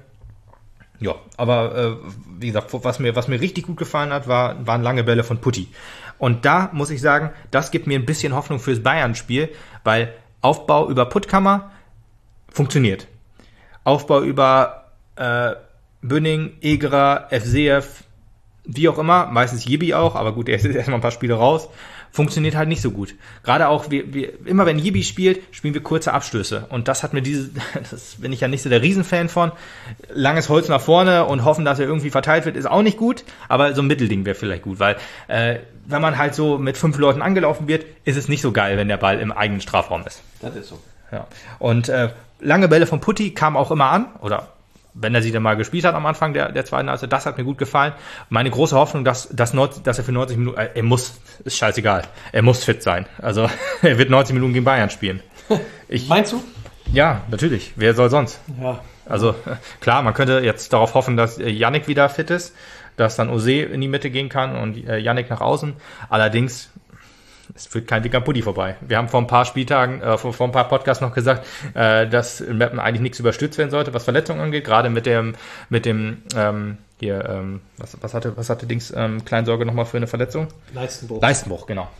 Ja, aber äh, wie gesagt, was mir, was mir richtig gut gefallen hat, war, waren lange Bälle von Putti. Und da muss ich sagen, das gibt mir ein bisschen Hoffnung fürs Bayern-Spiel, weil Aufbau über Puttkammer funktioniert. Aufbau über äh, Bünning, Egerer, F C F, wie auch immer, meistens Jibi auch, aber gut, der ist jetzt erstmal ein paar Spiele raus, funktioniert halt nicht so gut. Gerade auch, wir, wir, immer wenn Jibi spielt, spielen wir kurze Abstöße. Und das hat mir diese, das bin ich ja nicht so der Riesenfan von. Langes Holz nach vorne und hoffen, dass er irgendwie verteilt wird, ist auch nicht gut, aber so ein Mittelding wäre vielleicht gut, weil äh, wenn man halt so mit fünf Leuten angelaufen wird, ist es nicht so geil, wenn der Ball im eigenen Strafraum ist. Das ist so. Ja. Und äh, lange Bälle von Putti kamen auch immer an, oder wenn er sie dann mal gespielt hat am Anfang der, der zweiten Halbzeit, das hat mir gut gefallen. Meine große Hoffnung, dass, dass, dass er für neunzig Minuten, äh, er muss, ist scheißegal, er muss fit sein. Also er wird neunzig Minuten gegen Bayern spielen. Ich, Meinst du? Ja, natürlich. Wer soll sonst? Ja. Also klar, man könnte jetzt darauf hoffen, dass Yannick wieder fit ist, dass dann Ose in die Mitte gehen kann und äh, Yannick nach außen. Allerdings, es führt kein Weg am Putti vorbei. Wir haben vor ein paar Spieltagen, äh, vor, vor ein paar Podcasts noch gesagt, äh, dass in Meppen eigentlich nichts überstürzt werden sollte, was Verletzungen angeht. Gerade mit dem, mit dem, ähm, hier, ähm, was, was hatte, was hatte Dings, ähm, Kleinsorge nochmal für eine Verletzung? Leistenbruch. Leistenbruch, genau.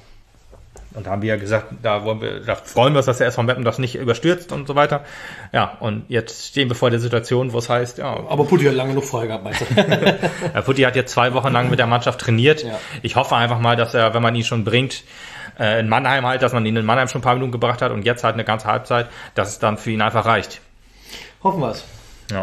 Und da haben wir ja gesagt, da wollen wir, da freuen wir uns, dass der S V Meppen das nicht überstürzt und so weiter. Ja, und jetzt stehen wir vor der Situation, wo es heißt, ja. Aber Putti hat lange noch frei gehabt, meinst du? Ja, Putti hat jetzt zwei Wochen lang mit der Mannschaft trainiert. Ja. Ich hoffe einfach mal, dass er, wenn man ihn schon bringt, äh, in Mannheim halt, dass man ihn in Mannheim schon ein paar Minuten gebracht hat und jetzt halt eine ganze Halbzeit, dass es dann für ihn einfach reicht. Hoffen wir es. Ja.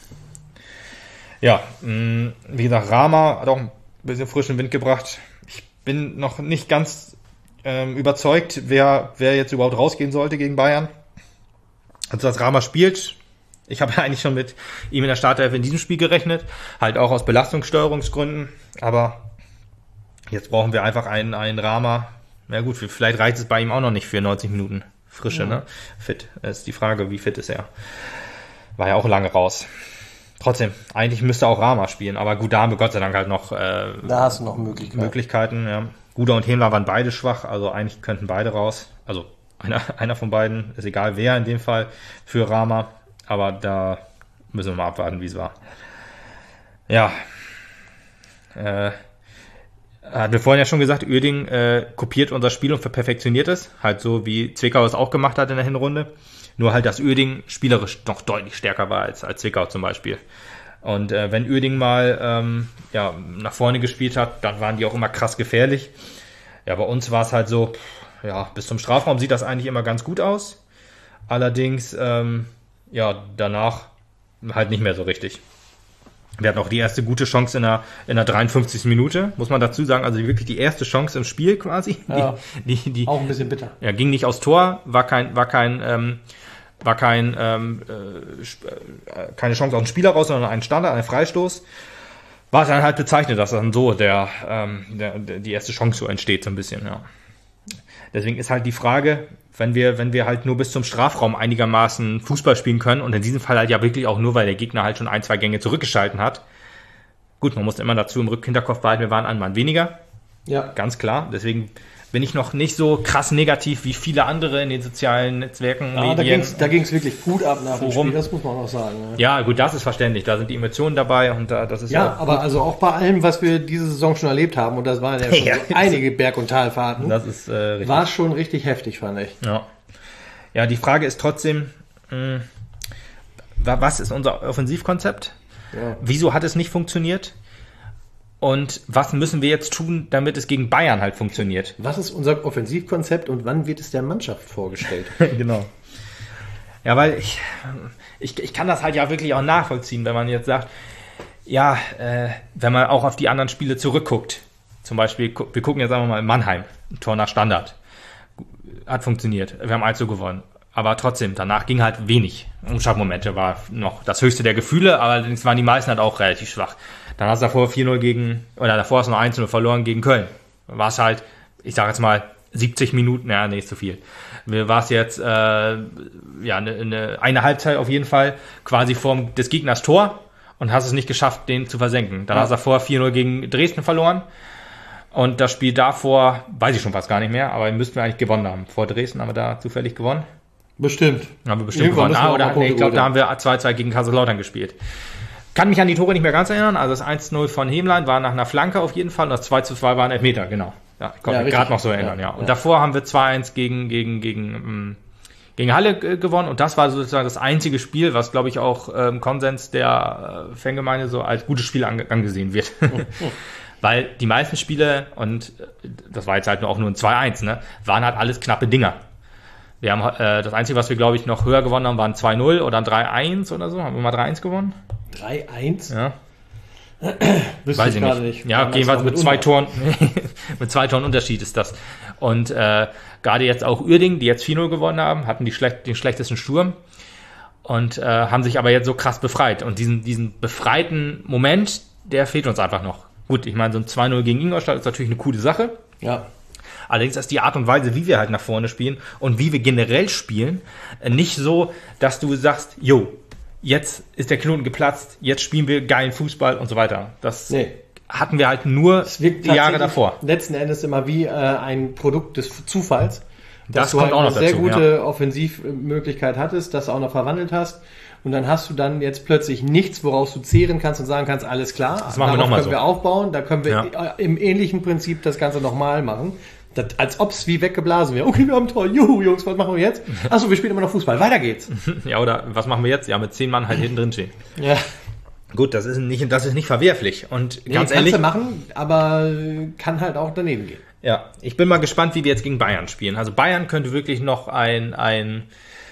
Ja, mh, wie gesagt, Rama hat auch ein bisschen frischen Wind gebracht. Ich bin noch nicht ganz ähm, überzeugt, wer, wer jetzt überhaupt rausgehen sollte gegen Bayern. Also, dass Rama spielt, ich habe ja eigentlich schon mit ihm in der Startelf in diesem Spiel gerechnet, halt auch aus Belastungssteuerungsgründen, aber jetzt brauchen wir einfach einen, einen Rama. Na gut, vielleicht reicht es bei ihm auch noch nicht für neunzig Minuten Frische, ja. Ne? Fit, ist die Frage, wie fit ist er? War ja auch lange raus. Trotzdem, eigentlich müsste auch Rama spielen, aber gut, da haben wir Gott sei Dank halt noch, äh, da hast du noch Möglichkeiten. Möglichkeiten, ja. Guda und Hemler waren beide schwach, also eigentlich könnten beide raus. Also einer, einer von beiden, ist egal wer in dem Fall, für Rama. Aber da müssen wir mal abwarten, wie es war. Ja. Äh, hatten wir vorhin ja schon gesagt, Uerding äh, kopiert unser Spiel und verperfektioniert es. Halt so, wie Zwickau es auch gemacht hat in der Hinrunde. Nur halt, dass Uerding spielerisch noch deutlich stärker war als, als Zwickau zum Beispiel. Und äh, wenn Uerding mal ähm, ja, nach vorne gespielt hat, dann waren die auch immer krass gefährlich. Ja, bei uns war es halt so, pff, ja, bis zum Strafraum sieht das eigentlich immer ganz gut aus. Allerdings, ähm, ja, danach halt nicht mehr so richtig. Wir hatten auch die erste gute Chance in der, in der dreiundfünfzigsten Minute, muss man dazu sagen. Also wirklich die erste Chance im Spiel quasi. Ja, die, die, die, auch ein bisschen bitter. Ja, ging nicht aufs Tor, war kein, war kein, ähm, war kein, ähm, äh, keine Chance auf den Spieler raus, sondern ein Standard, ein Freistoß. War dann halt bezeichnet, dass dann so der, ähm, der, der, die erste Chance so entsteht, so ein bisschen, ja. Deswegen ist halt die Frage, wenn wir, wenn wir halt nur bis zum Strafraum einigermaßen Fußball spielen können und in diesem Fall halt ja wirklich auch nur, weil der Gegner halt schon ein, zwei Gänge zurückgeschalten hat. Gut, man muss immer dazu im Hinterkopf behalten, wir waren ein Mann weniger. Ja. Ganz klar. Deswegen bin ich noch nicht so krass negativ wie viele andere in den sozialen Netzwerken, Ja, Medien. da ging es wirklich gut ab nach dem Forum. Spiel, das muss man auch sagen. Ne? Ja, gut, das ist verständlich. Da sind die Emotionen dabei und da, das ist Ja, auch aber gut. also auch bei allem, was wir diese Saison schon erlebt haben, und das waren ja schon Ja. so einige Berg- und Talfahrten, Das ist äh, richtig. war schon richtig heftig, fand ich. Ja. Ja, die Frage ist trotzdem, mh, wa- was ist unser Offensivkonzept? Ja. Wieso hat es nicht funktioniert? Und was müssen wir jetzt tun, damit es gegen Bayern halt funktioniert? Was ist unser Offensivkonzept und wann wird es der Mannschaft vorgestellt? Genau. Ja, weil ich, ich, ich kann das halt ja wirklich auch nachvollziehen, wenn man jetzt sagt, ja, äh, wenn man auch auf die anderen Spiele zurückguckt. Zum Beispiel, gu- wir gucken jetzt einfach mal in Mannheim, ein Tor nach Standard. Hat funktioniert. Wir haben eins zu gewonnen. Aber trotzdem, danach ging halt wenig. Umschaltmomente war noch das höchste der Gefühle, aber allerdings waren die meisten halt auch relativ schwach. Dann hast du davor vier null gegen, oder davor hast du noch eins null verloren gegen Köln. War es halt, ich sage jetzt mal, siebzig Minuten, ja, nee, ist zu viel. War es jetzt, äh, ja, eine, eine, eine Halbzeit auf jeden Fall quasi vorm des Gegners Tor und hast es nicht geschafft, den zu versenken. Dann Ja. hast du davor vier null gegen Dresden verloren. Und das Spiel davor, weiß ich schon fast gar nicht mehr, aber müssten wir eigentlich gewonnen haben. Vor Dresden haben wir da zufällig gewonnen. Bestimmt. Haben wir bestimmt Irgendwann gewonnen. müssen wir Ah, auch oder, mal nee, Punkte ich glaube, da geholt haben wir zwei zwei gegen Kaiserslautern gespielt. Kann mich an die Tore nicht mehr ganz erinnern. Also das eins null von Hemlein war nach einer Flanke auf jeden Fall. Und das zwei zu zwei war ein Elfmeter, genau. Ja, ich konnte Ja, mich gerade richtig. noch so erinnern, ja. Ja, Und ja. davor haben wir zwei eins gegen, gegen, gegen, ähm, gegen Halle äh, gewonnen. Und das war sozusagen das einzige Spiel, was, glaube ich, auch ähm, Konsens der äh, Fangemeinde so als gutes Spiel ange angesehen wird. Weil die meisten Spiele, und äh, das war jetzt halt nur auch nur ein zwei eins, ne, waren halt alles knappe Dinger. Wir haben äh, das Einzige, was wir, glaube ich, noch höher gewonnen haben, war ein zwei null oder ein drei eins oder so. Haben wir mal drei eins gewonnen? drei eins? Ja, Wüsste weiß ich gerade nicht. nicht. Ja, Damals jedenfalls noch mit mit zwei Ungarn. Toren, mit zwei Toren Unterschied ist das. Und äh, gerade jetzt auch Uerdingen, die jetzt vier null gewonnen haben, hatten die schlecht, den schlechtesten Sturm und äh, haben sich aber jetzt so krass befreit. Und diesen, diesen befreiten Moment, der fehlt uns einfach noch. Gut, ich meine, so ein zwei null gegen Ingolstadt ist natürlich eine coole Sache. Ja. Allerdings ist die Art und Weise, wie wir halt nach vorne spielen und wie wir generell spielen, äh, nicht so, dass du sagst, jo, jetzt ist der Knoten geplatzt, jetzt spielen wir geilen Fußball und so weiter. Das Nee. hatten wir halt nur Es wirkt die Jahre tatsächlich davor. letzten Endes immer wie äh, ein Produkt des Zufalls. Das dass du kommt halt auch eine noch sehr dazu, gute Offensivmöglichkeit hattest, das auch noch verwandelt hast. Und dann hast du dann jetzt plötzlich nichts, woraus du zehren kannst und sagen kannst, alles klar, Das machen wir darauf noch mal können so. wir aufbauen, da können wir Ja. im ähnlichen Prinzip das Ganze nochmal machen. Das, als ob es wie weggeblasen wäre. Okay, wir haben ein Tor. Juhu, Jungs, was machen wir jetzt? Achso, wir spielen immer noch Fußball. Weiter geht's. Ja, oder was machen wir jetzt? Ja, mit zehn Mann halt hinten drin stehen. Ja. Gut, das ist nicht, das ist nicht verwerflich. Und Nee, ganz kannst ehrlich, du machen, aber kann halt auch daneben gehen. ja, ich bin mal gespannt, wie wir jetzt gegen Bayern spielen. Also Bayern könnte wirklich noch ein, ein,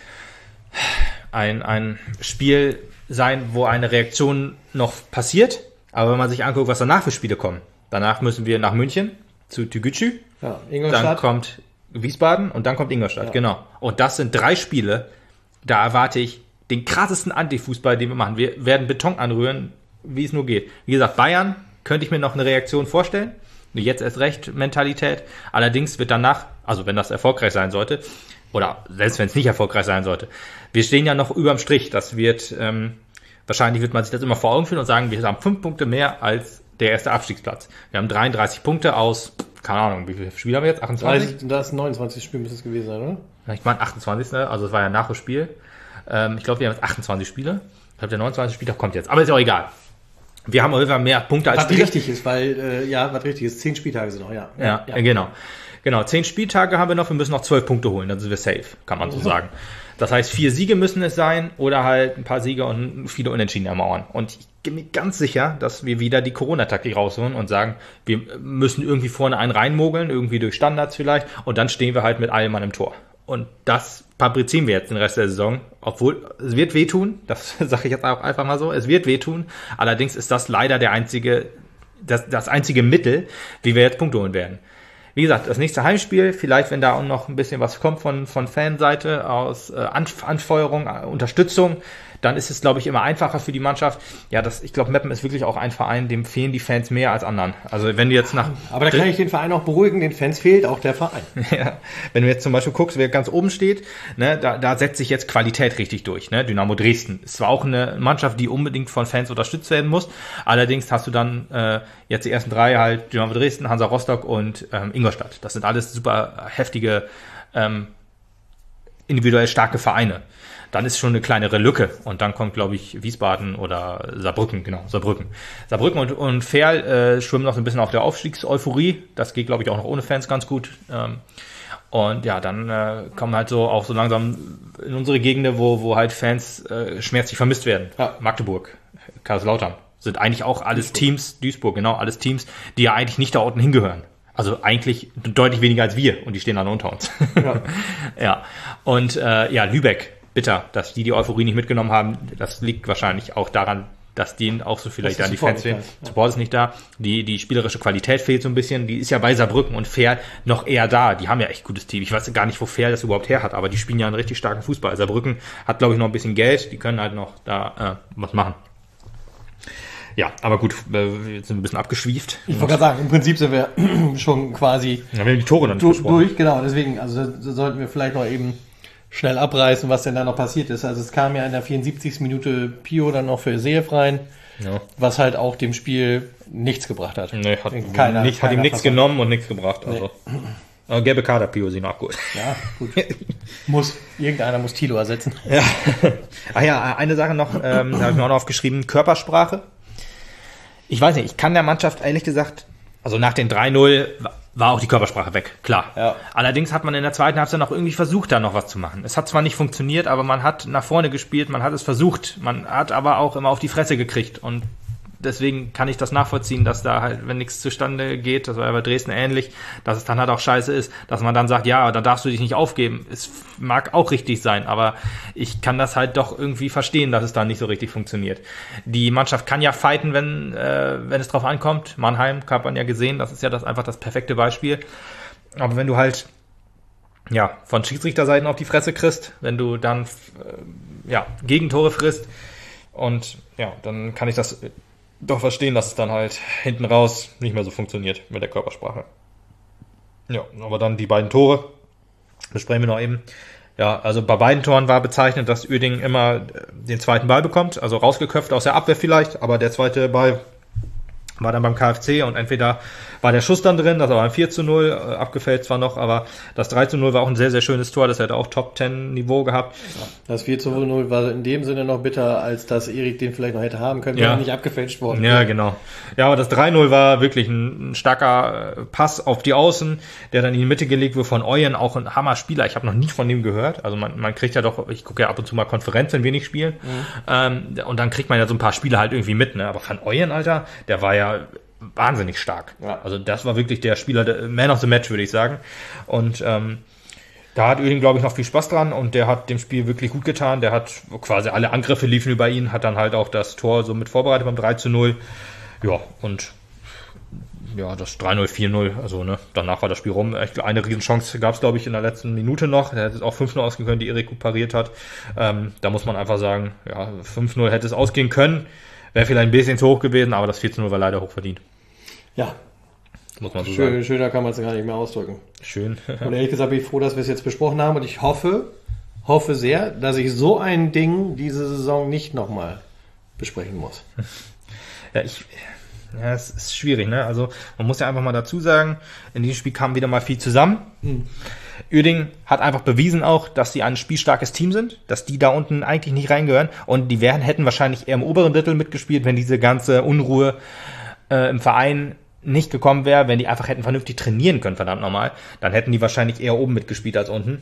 ein, ein Spiel sein, wo eine Reaktion noch passiert. Aber wenn man sich anguckt, was danach für Spiele kommen. Danach müssen wir nach München zu Tügücü. Ja, Dann Ingolstadt. kommt Wiesbaden und dann kommt Ingolstadt, Ja. genau. Und das sind drei Spiele, da erwarte ich den krassesten Antifußball, den wir machen. Wir werden Beton anrühren, wie es nur geht. Wie gesagt, Bayern könnte ich mir noch eine Reaktion vorstellen. Eine jetzt erst recht Mentalität. Allerdings wird danach, also wenn das erfolgreich sein sollte, oder selbst wenn es nicht erfolgreich sein sollte, wir stehen ja noch überm Strich. Das wird, ähm, wahrscheinlich wird man sich das immer vor Augen führen und sagen, wir haben fünf Punkte mehr als der erste Abstiegsplatz. Wir haben dreiunddreißig Punkte aus, keine Ahnung, wie viele Spiele haben wir jetzt? achtundzwanzig? dreißig, das neunundzwanzig Spiel müsste es gewesen sein, oder? Ja, ich meine achtundzwanzig. Also es war ja nach dem Spiel. Ähm, ich glaube, wir haben jetzt achtundzwanzig Spiele. Ich glaube, der neunundzwanzigste Spieltag kommt jetzt. Aber ist auch egal. Wir haben auf jeden Fall mehr Punkte als Was Spiele. richtig ist, weil, äh, ja, was richtig ist. Zehn Spieltage sind noch, ja. Ja, ja, genau. Genau, zehn Spieltage haben wir noch. Wir müssen noch zwölf Punkte holen. Dann sind wir safe, kann man so sagen. Das heißt, vier Siege müssen es sein oder halt ein paar Siege und viele Unentschieden ermauern. Und ich bin mir ganz sicher, dass wir wieder die Corona-Taktik rausholen und sagen, wir müssen irgendwie vorne einen reinmogeln, irgendwie durch Standards vielleicht. Und dann stehen wir halt mit einem Mann im Tor. Und das fabrizieren wir jetzt den Rest der Saison. Obwohl, es wird wehtun. Das sage ich jetzt auch einfach mal so. Es wird wehtun. Allerdings ist das leider der einzige, das, das einzige Mittel, wie wir jetzt Punkte holen werden. Wie gesagt, das nächste Heimspiel, vielleicht wenn da auch noch ein bisschen was kommt von, von Fanseite aus äh, Anf- Anfeuerung, äh, Unterstützung, dann ist es, glaube ich, immer einfacher für die Mannschaft. Ja, das, ich glaube, Meppen ist wirklich auch ein Verein, dem fehlen die Fans mehr als anderen. Also wenn du jetzt nach... Aber da kann ich den Verein auch beruhigen, den Fans fehlt auch der Verein. Ja, wenn du jetzt zum Beispiel guckst, wer ganz oben steht, ne, da, da setzt sich jetzt Qualität richtig durch. Ne? Dynamo Dresden ist zwar auch eine Mannschaft, die unbedingt von Fans unterstützt werden muss, allerdings hast du dann äh, jetzt die ersten drei halt Dynamo Dresden, Hansa Rostock und ähm, Ingolstadt. Das sind alles super heftige, ähm, individuell starke Vereine. Dann ist schon eine kleinere Lücke und dann kommt, glaube ich, Wiesbaden oder Saarbrücken, genau, Saarbrücken. Saarbrücken und, und Ferl äh, schwimmen noch so ein bisschen auf der Aufstiegseuphorie. Das geht, glaube ich, auch noch ohne Fans ganz gut. Ähm, und ja, dann äh, kommen halt so auch so langsam in unsere Gegenden, wo, wo halt Fans äh, schmerzlich vermisst werden. Ja. Magdeburg, Kaiserslautern sind eigentlich auch alles Duisburg. Teams, Duisburg, genau, alles Teams, die ja eigentlich nicht da unten hingehören. Also eigentlich deutlich weniger als wir und die stehen dann unter uns. Ja, ja. Und äh, ja, Lübeck, bitter, dass die die Euphorie nicht mitgenommen haben. Das liegt wahrscheinlich auch daran, dass denen auch so vielleicht an die Fans fehlen. Support ist nicht da. Die, die spielerische Qualität fehlt so ein bisschen. Die ist ja bei Saarbrücken und Ferl noch eher da. Die haben ja echt gutes Team. Ich weiß gar nicht, wo Ferl das überhaupt her hat, aber die spielen ja einen richtig starken Fußball. Saarbrücken hat, glaube ich, noch ein bisschen Geld. Die können halt noch da äh, was machen. Ja, aber gut, wir sind ein bisschen abgeschwieft. Ich wollte gerade sagen, im Prinzip sind wir schon quasi ja, wir haben die Tore dann durch, durch, genau, deswegen, also sollten wir vielleicht noch eben schnell abreißen, was denn da noch passiert ist. Also es kam ja in der vierundsiebzigsten Minute Pio dann noch für Seev rein, ja. Was halt auch dem Spiel nichts gebracht hat. Nee, hat, keiner, nicht, keiner hat ihm nichts genommen und nichts gebracht. Also. Nee. Aber gelbe Karte hat Pio sie noch abgeholt. Ja, gut. muss, irgendeiner muss Tilo ersetzen. Ja. Ach ja, eine Sache noch, ähm, da habe ich mir auch noch aufgeschrieben, Körpersprache. Ich weiß nicht, ich kann der Mannschaft ehrlich gesagt, also nach den drei null war auch die Körpersprache weg, klar. Ja. Allerdings hat man in der zweiten Halbzeit noch irgendwie versucht, da noch was zu machen. Es hat zwar nicht funktioniert, aber man hat nach vorne gespielt, man hat es versucht, man hat aber auch immer auf die Fresse gekriegt und deswegen kann ich das nachvollziehen, dass da halt, wenn nichts zustande geht, das war ja bei Dresden ähnlich, dass es dann halt auch scheiße ist, dass man dann sagt, ja, da darfst du dich nicht aufgeben. Es mag auch richtig sein, aber ich kann das halt doch irgendwie verstehen, dass es dann nicht so richtig funktioniert. Die Mannschaft kann ja fighten, wenn äh, wenn es drauf ankommt. Mannheim hat man ja gesehen, das ist ja das einfach das perfekte Beispiel. Aber wenn du halt ja von Schiedsrichterseiten auf die Fresse kriegst, wenn du dann äh, ja Gegentore frisst und ja, dann kann ich das doch verstehen, dass es dann halt hinten raus nicht mehr so funktioniert mit der Körpersprache. Ja, aber dann die beiden Tore besprechen wir noch eben. Ja, also bei beiden Toren war bezeichnet, dass Uerdingen immer den zweiten Ball bekommt, also rausgeköpft aus der Abwehr vielleicht, aber der zweite Ball war dann beim K F C und entweder war der Schuss dann drin, das war ein vier zu null, äh, abgefällt zwar noch, aber das drei zu null war auch ein sehr, sehr schönes Tor, das hätte auch Top zehn Niveau gehabt. Das vier zu null war in dem Sinne noch bitter, als dass Erik den vielleicht noch hätte haben können, wenn ja. er nicht abgefälscht worden Ja, genau. Ja, aber das drei null war wirklich ein, ein starker Pass auf die Außen, der dann in die Mitte gelegt wurde von Eugen, auch ein Hammer-Spieler. Ich habe noch nie von dem gehört, also man, man kriegt ja doch, ich gucke ja ab und zu mal Konferenz, wenn wir nicht spielen, mhm. ähm, und dann kriegt man ja so ein paar Spiele halt irgendwie mit, ne? Aber von Eugen, Alter, der war ja wahnsinnig stark. Ja. Also das war wirklich der Spieler, der Man of the Match, würde ich sagen. Und ähm, da hat Uerdingen, glaube ich, noch viel Spaß dran und der hat dem Spiel wirklich gut getan. Der hat quasi alle Angriffe liefen über ihn, hat dann halt auch das Tor so mit vorbereitet beim drei zu null. Ja, und ja, das drei null, vier null, also ne, danach war das Spiel rum. Eine Riesenchance gab es, glaube ich, in der letzten Minute noch. Der hätte es auch fünf null ausgehen können, die Erik pariert hat. Ähm, da muss man einfach sagen, ja, fünf null hätte es ausgehen können. Wäre vielleicht ein bisschen zu hoch gewesen, aber das vier zu null war leider hoch verdient. Ja. Muss man so Schön, sagen. Schöner kann man es gar nicht mehr ausdrücken. Schön. Und ehrlich gesagt bin ich froh, dass wir es jetzt besprochen haben und ich hoffe, hoffe sehr, dass ich so ein Ding diese Saison nicht nochmal besprechen muss. Ja, ich... Ja, es ist schwierig, ne? Also man muss ja einfach mal dazu sagen, in diesem Spiel kam wieder mal viel zusammen. Mhm. Uerdingen hat einfach bewiesen auch, dass sie ein spielstarkes Team sind, dass die da unten eigentlich nicht reingehören und die wären, hätten wahrscheinlich eher im oberen Drittel mitgespielt, wenn diese ganze Unruhe äh, im Verein nicht gekommen wäre, wenn die einfach hätten vernünftig trainieren können, verdammt nochmal, dann hätten die wahrscheinlich eher oben mitgespielt als unten.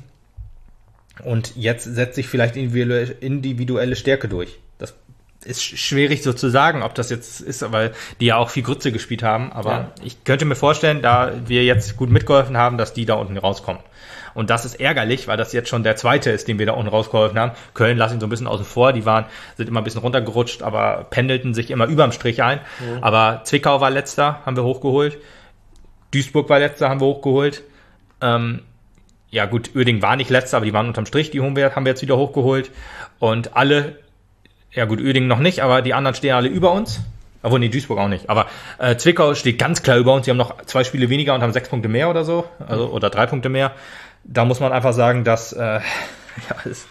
Und jetzt setzt sich vielleicht individuelle Stärke durch. Das ist schwierig so zu sagen, ob das jetzt ist, weil die ja auch viel Grütze gespielt haben. Aber ja. Ich könnte mir vorstellen, da wir jetzt gut mitgeholfen haben, dass die da unten rauskommen. Und das ist ärgerlich, weil das jetzt schon der zweite ist, den wir da unten rausgeholfen haben. Köln lasse ich so ein bisschen außen vor. Die waren, sind immer ein bisschen runtergerutscht, aber pendelten sich immer überm Strich ein. Mhm. Aber Zwickau war letzter, haben wir hochgeholt. Duisburg war letzter, haben wir hochgeholt. Ähm, ja gut, Uerdingen war nicht letzter, aber die waren unterm Strich. Die haben wir, haben wir jetzt wieder hochgeholt. Und alle ja gut, Uerdingen noch nicht, aber die anderen stehen alle über uns. Obwohl, nee, Duisburg auch nicht. Aber äh, Zwickau steht ganz klar über uns. Die haben noch zwei Spiele weniger und haben sechs Punkte mehr oder so. Also, oder drei Punkte mehr. Da muss man einfach sagen, dass äh, ja, ist,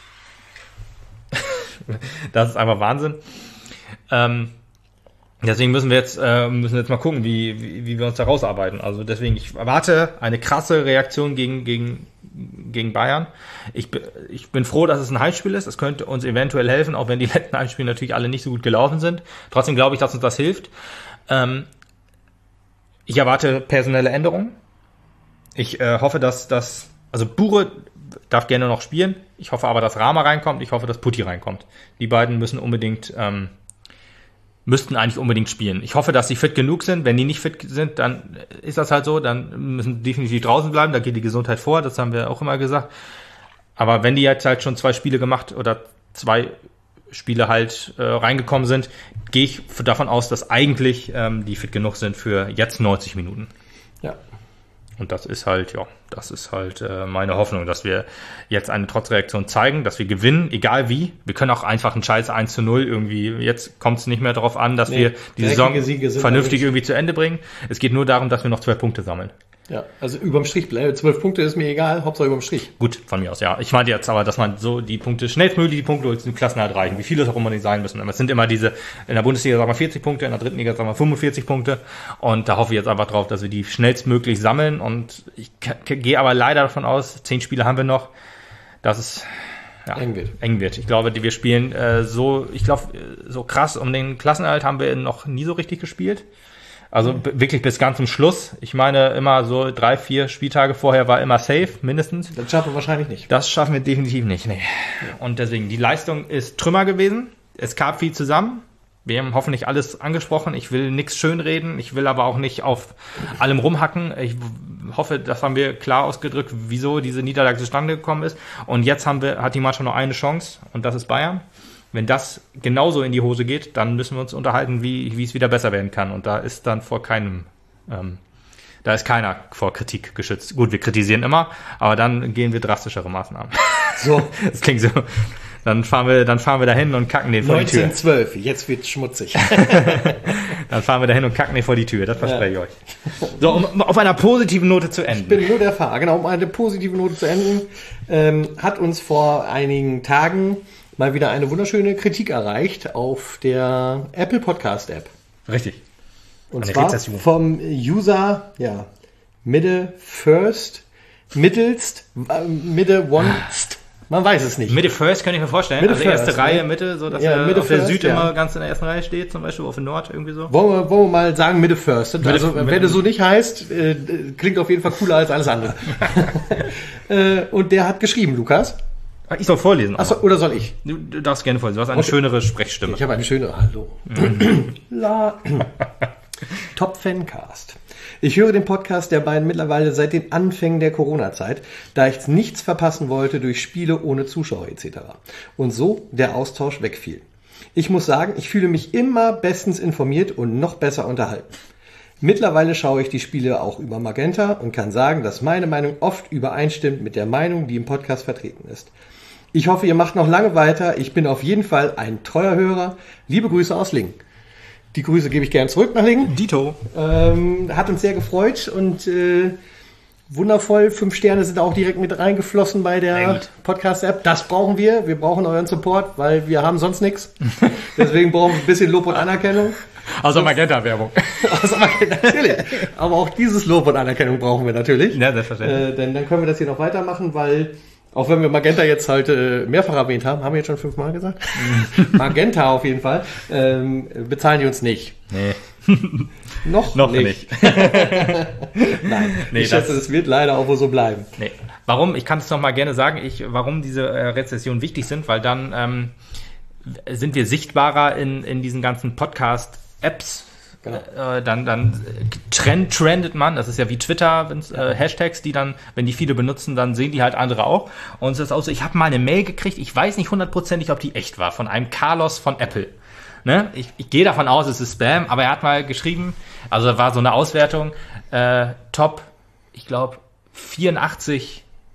das ist einfach Wahnsinn. Ähm, deswegen müssen wir jetzt äh, müssen wir jetzt mal gucken, wie, wie, wie wir uns da rausarbeiten. Also deswegen, ich erwarte eine krasse Reaktion gegen, gegen, gegen Bayern. Ich, ich bin froh, dass es ein Heimspiel ist. Es könnte uns eventuell helfen, auch wenn die letzten Heimspiele natürlich alle nicht so gut gelaufen sind. Trotzdem glaube ich, dass uns das hilft. Ähm, ich erwarte personelle Änderungen. Ich äh, hoffe, dass das, also Bure darf gerne noch spielen. Ich hoffe aber, dass Rama reinkommt. Ich hoffe, dass Putti reinkommt. Die beiden müssen unbedingt, ähm, müssten eigentlich unbedingt spielen. Ich hoffe, dass sie fit genug sind. Wenn die nicht fit sind, dann ist das halt so. Dann müssen definitiv draußen bleiben. Da geht die Gesundheit vor. Das haben wir auch immer gesagt. Aber wenn die jetzt halt schon zwei Spiele gemacht oder zwei Spiele halt äh, reingekommen sind, gehe ich davon aus, dass eigentlich ähm, die fit genug sind für jetzt neunzig Minuten. Ja. Und das ist halt, ja, das ist halt äh, meine Hoffnung, dass wir jetzt eine Trotzreaktion zeigen, dass wir gewinnen, egal wie. Wir können auch einfach einen Scheiß eins zu null irgendwie, jetzt kommt es nicht mehr darauf an, dass nee, wir die Saison vernünftig irgendwie zu Ende bringen. Es geht nur darum, dass wir noch zwölf Punkte sammeln. Ja, also überm Strich bleiben. Zwölf Punkte ist mir egal, Hauptsache überm Strich. Gut, von mir aus, ja. Ich meinte jetzt aber, dass man so die Punkte, schnellstmöglich die Punkte zum Klassenerhalt reichen. Wie viele es auch immer nicht sein müssen. Aber es sind immer diese, in der Bundesliga sagen wir vierzig Punkte, in der dritten Liga sagen wir fünfundvierzig Punkte. Und da hoffe ich jetzt einfach drauf, dass wir die schnellstmöglich sammeln. Und ich gehe aber leider davon aus, zehn Spiele haben wir noch, dass es ja, eng wird. Eng wird. Ich glaube, wir spielen äh, so, ich glaube, so krass um den Klassenerhalt haben wir noch nie so richtig gespielt. Also b- wirklich bis ganz zum Schluss. Ich meine, immer so drei, vier Spieltage vorher war immer safe, mindestens. Das schaffen wir wahrscheinlich nicht. Das schaffen wir definitiv nicht, nee. Ja. Und deswegen, die Leistung ist Trümmer gewesen. Es gab viel zusammen. Wir haben hoffentlich alles angesprochen. Ich will nichts schönreden. Ich will aber auch nicht auf allem rumhacken. Ich hoffe, das haben wir klar ausgedrückt, wieso diese Niederlage zustande gekommen ist. Und jetzt haben wir, hat die Mannschaft noch eine Chance. Und das ist Bayern. Wenn das genauso in die Hose geht, dann müssen wir uns unterhalten, wie, wie es wieder besser werden kann. Und da ist dann vor keinem, ähm, da ist keiner vor Kritik geschützt. Gut, wir kritisieren immer, aber dann gehen wir drastischere Maßnahmen. So. Das klingt so. Dann fahren wir, dann fahren wir dahin und kacken den vor die Tür. neunzehn zwölf, jetzt wird's schmutzig. Dann fahren wir dahin und kacken den vor die Tür, das verspreche ja. ich euch. So, um auf einer positiven Note zu enden. Ich bin nur der Fahrer, genau, um eine positive Note zu enden, ähm, hat uns vor einigen Tagen mal wieder eine wunderschöne Kritik erreicht auf der Apple Podcast App. Richtig. Und eine zwar Rezession. Vom User, ja, Mitte First, mittelst, äh, Mitte Onest, man weiß es nicht. Mitte First kann ich mir vorstellen. Mitte also First, erste Reihe, ne? Mitte, so dass ja, er Mitte auf der First, Süd ja. immer ganz in der ersten Reihe steht, zum Beispiel auf der Nord irgendwie so. Wollen wir, wollen wir mal sagen Mitte First. Mitte, also Mitte, wenn du so nicht heißt, äh, klingt auf jeden Fall cooler als alles andere. äh, und der hat geschrieben, Lukas. Ich soll vorlesen. Achso, oder soll ich? Du, du darfst gerne vorlesen. Du hast eine okay. schönere Sprechstimme. Ich habe eine schöne. Hallo. La. Top Fancast. Ich höre den Podcast der beiden mittlerweile seit den Anfängen der Corona-Zeit, da ich nichts verpassen wollte durch Spiele ohne Zuschauer et cetera. Und so der Austausch wegfiel. Ich muss sagen, ich fühle mich immer bestens informiert und noch besser unterhalten. Mittlerweile schaue ich die Spiele auch über Magenta und kann sagen, dass meine Meinung oft übereinstimmt mit der Meinung, die im Podcast vertreten ist. Ich hoffe, ihr macht noch lange weiter. Ich bin auf jeden Fall ein treuer Hörer. Liebe Grüße aus Lingen. Die Grüße gebe ich gern zurück nach Lingen. Dito. Ähm, hat uns sehr gefreut und äh, wundervoll. Fünf Sterne sind auch direkt mit reingeflossen bei der Podcast-App. Das brauchen wir. Wir brauchen euren Support, weil wir haben sonst nichts. Deswegen brauchen wir ein bisschen Lob und Anerkennung. Außer Magenta-Werbung. Außer Magenta, natürlich. Aber auch dieses Lob und Anerkennung brauchen wir natürlich. Ja, selbstverständlich. Äh, denn dann können wir das hier noch weitermachen, weil auch wenn wir Magenta jetzt halt äh, mehrfach erwähnt haben, haben wir jetzt schon fünfmal gesagt. Magenta auf jeden Fall. Ähm, bezahlen die uns nicht. Nee. Noch, Noch nicht. nicht. Nein, nee, ich schätze, es wird leider auch wohl so bleiben. Nee. Warum? Ich kann es noch mal gerne sagen, ich, warum diese äh, Rezessionen wichtig sind, weil dann ähm, sind wir sichtbarer in, in diesen ganzen Podcast-Apps. Genau. Äh, dann dann trend, trendet man, das ist ja wie Twitter, wenn's, äh, Hashtags, die dann, wenn die viele benutzen, dann sehen die halt andere auch. Und es ist auch so, ich habe mal eine Mail gekriegt, ich weiß nicht hundertprozentig, ob die echt war, von einem Carlos von Apple. Ne? Ich, ich gehe davon aus, es ist Spam, aber er hat mal geschrieben, also war so eine Auswertung, äh, Top, ich glaube, vierundachtzig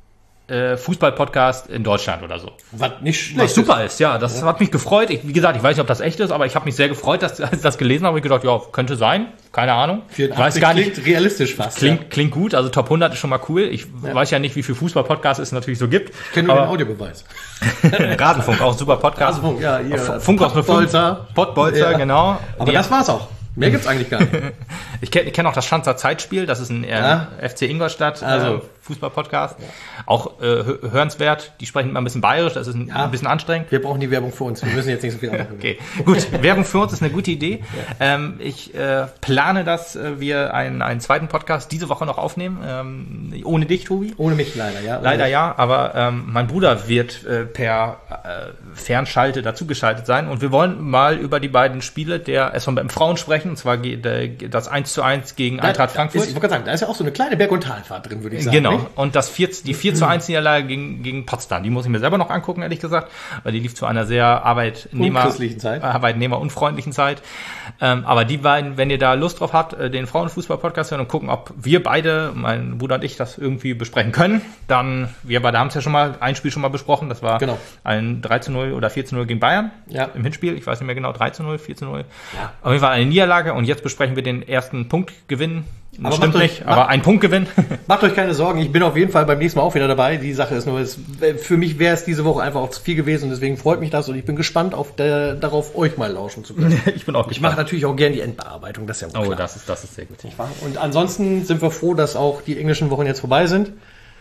äh, Fußball-Podcast in Deutschland oder so. Was nicht schlecht Was super ist, ja. Das ja. hat mich gefreut. Ich, wie gesagt, ich weiß nicht, ob das echt ist, aber ich habe mich sehr gefreut, dass, als ich das gelesen habe. Ich gedacht, ja, könnte sein. Keine Ahnung. Ich weiß gar nicht. Klingt realistisch fast. Klingt, ja. klingt gut. Also Top hundert ist schon mal cool. Ich ja. weiß ja nicht, wie viel Fußball-Podcasts es natürlich so gibt. Ich kenne nur den Audiobeweis. Rasenfunk, auch ein super Podcast. Rasenfunk, ja. Hier. Funk aus Pottbolzer. Pottbolzer, ja. genau. Aber Die, das war's auch. Mehr gibt's eigentlich gar nicht. Ich kenne kenn auch das Schanzer Zeitspiel, das ist ein äh, ja. F C Ingolstadt also. äh, Fußball-Podcast. Ja. Auch äh, hörenswert, die sprechen immer ein bisschen bayerisch, das ist ein, ja. ein bisschen anstrengend. Wir brauchen die Werbung für uns, wir müssen jetzt nicht so viel anmachen. Okay, gut, Werbung für uns ist eine gute Idee. Ja. Ähm, ich äh, plane, dass äh, wir einen, einen zweiten Podcast diese Woche noch aufnehmen, ähm, ohne dich, Tobi. Ohne mich leider, ja. Leider ja, aber ähm, mein Bruder wird äh, per äh, Fernschalte dazugeschaltet sein und wir wollen mal über die beiden Spiele der S V M Frauen sprechen, und zwar geht, äh, das eins zu eins gegen da, Eintracht Frankfurt. Ist, ich wollte gerade sagen, da ist ja auch so eine kleine Berg- und Talfahrt drin, würde ich sagen. Genau, nicht? Und das vier, die vier zu eins Niederlage gegen, gegen Potsdam, die muss ich mir selber noch angucken, ehrlich gesagt, weil die lief zu einer sehr Arbeitnehmer, Zeit. arbeitnehmerunfreundlichen Zeit. Ähm, aber die beiden, wenn ihr da Lust drauf habt, den Frauenfußball-Podcast hören und gucken, ob wir beide, mein Bruder und ich, das irgendwie besprechen können, dann, wir beide haben es ja schon mal, ein Spiel schon mal besprochen, das war genau. ein drei zu null oder vier zu null gegen Bayern ja. im Hinspiel, ich weiß nicht mehr genau, drei zu null, vier zu null. Ja. Auf jeden Fall eine Niederlage und jetzt besprechen wir den ersten Punktgewinn. Aber stimmt euch, nicht, aber ein Punktgewinn. Macht euch keine Sorgen, ich bin auf jeden Fall beim nächsten Mal auch wieder dabei. Die Sache ist nur, es, für mich wäre es diese Woche einfach auch zu viel gewesen und deswegen freut mich das und ich bin gespannt auf der, darauf, euch mal lauschen zu können. Ich bin auch Ich mache natürlich auch gerne die Endbearbeitung, das ist ja auch Oh, klar. das ist, das ist sehr gut. Und ansonsten sind wir froh, dass auch die englischen Wochen jetzt vorbei sind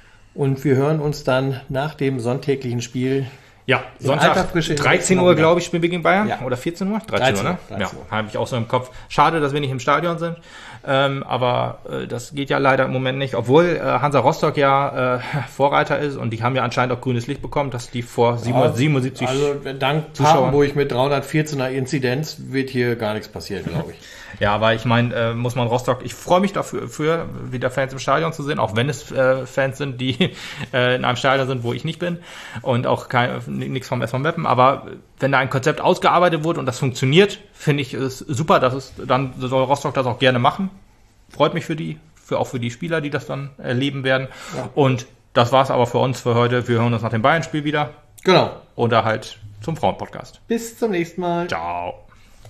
und wir hören uns dann nach dem sonntäglichen Spiel. Ja, Sonntag dreizehn Uhr, glaube ich, spielen wir gegen Bayern. Ja. Oder vierzehn Uhr? dreizehn Uhr, ne? dreizehn Uhr. Ja, habe ich auch so im Kopf. Schade, dass wir nicht im Stadion sind. Ähm, aber äh, das geht ja leider im Moment nicht. Obwohl äh, Hansa Rostock ja äh, Vorreiter ist und die haben ja anscheinend auch grünes Licht bekommen, dass die vor siebenhundertsiebenundsiebzig Also dank Papenburg mit dreihundertvierzehner Inzidenz wird hier gar nichts passieren, glaube ich. Ja, aber ich meine, äh, muss man Rostock, ich freue mich dafür, für wieder Fans im Stadion zu sehen, auch wenn es äh, Fans sind, die äh, in einem Stadion sind, wo ich nicht bin und auch kein, nichts vom S V Meppen, aber wenn da ein Konzept ausgearbeitet wurde und das funktioniert, finde ich es super, dass es dann soll Rostock das auch gerne machen. Freut mich für die, für auch für die Spieler, die das dann erleben werden. Ja. Und das war's aber für uns für heute. Wir hören uns nach dem Bayern-Spiel wieder. Genau. Oder halt zum Frauen-Podcast. Bis zum nächsten Mal. Ciao.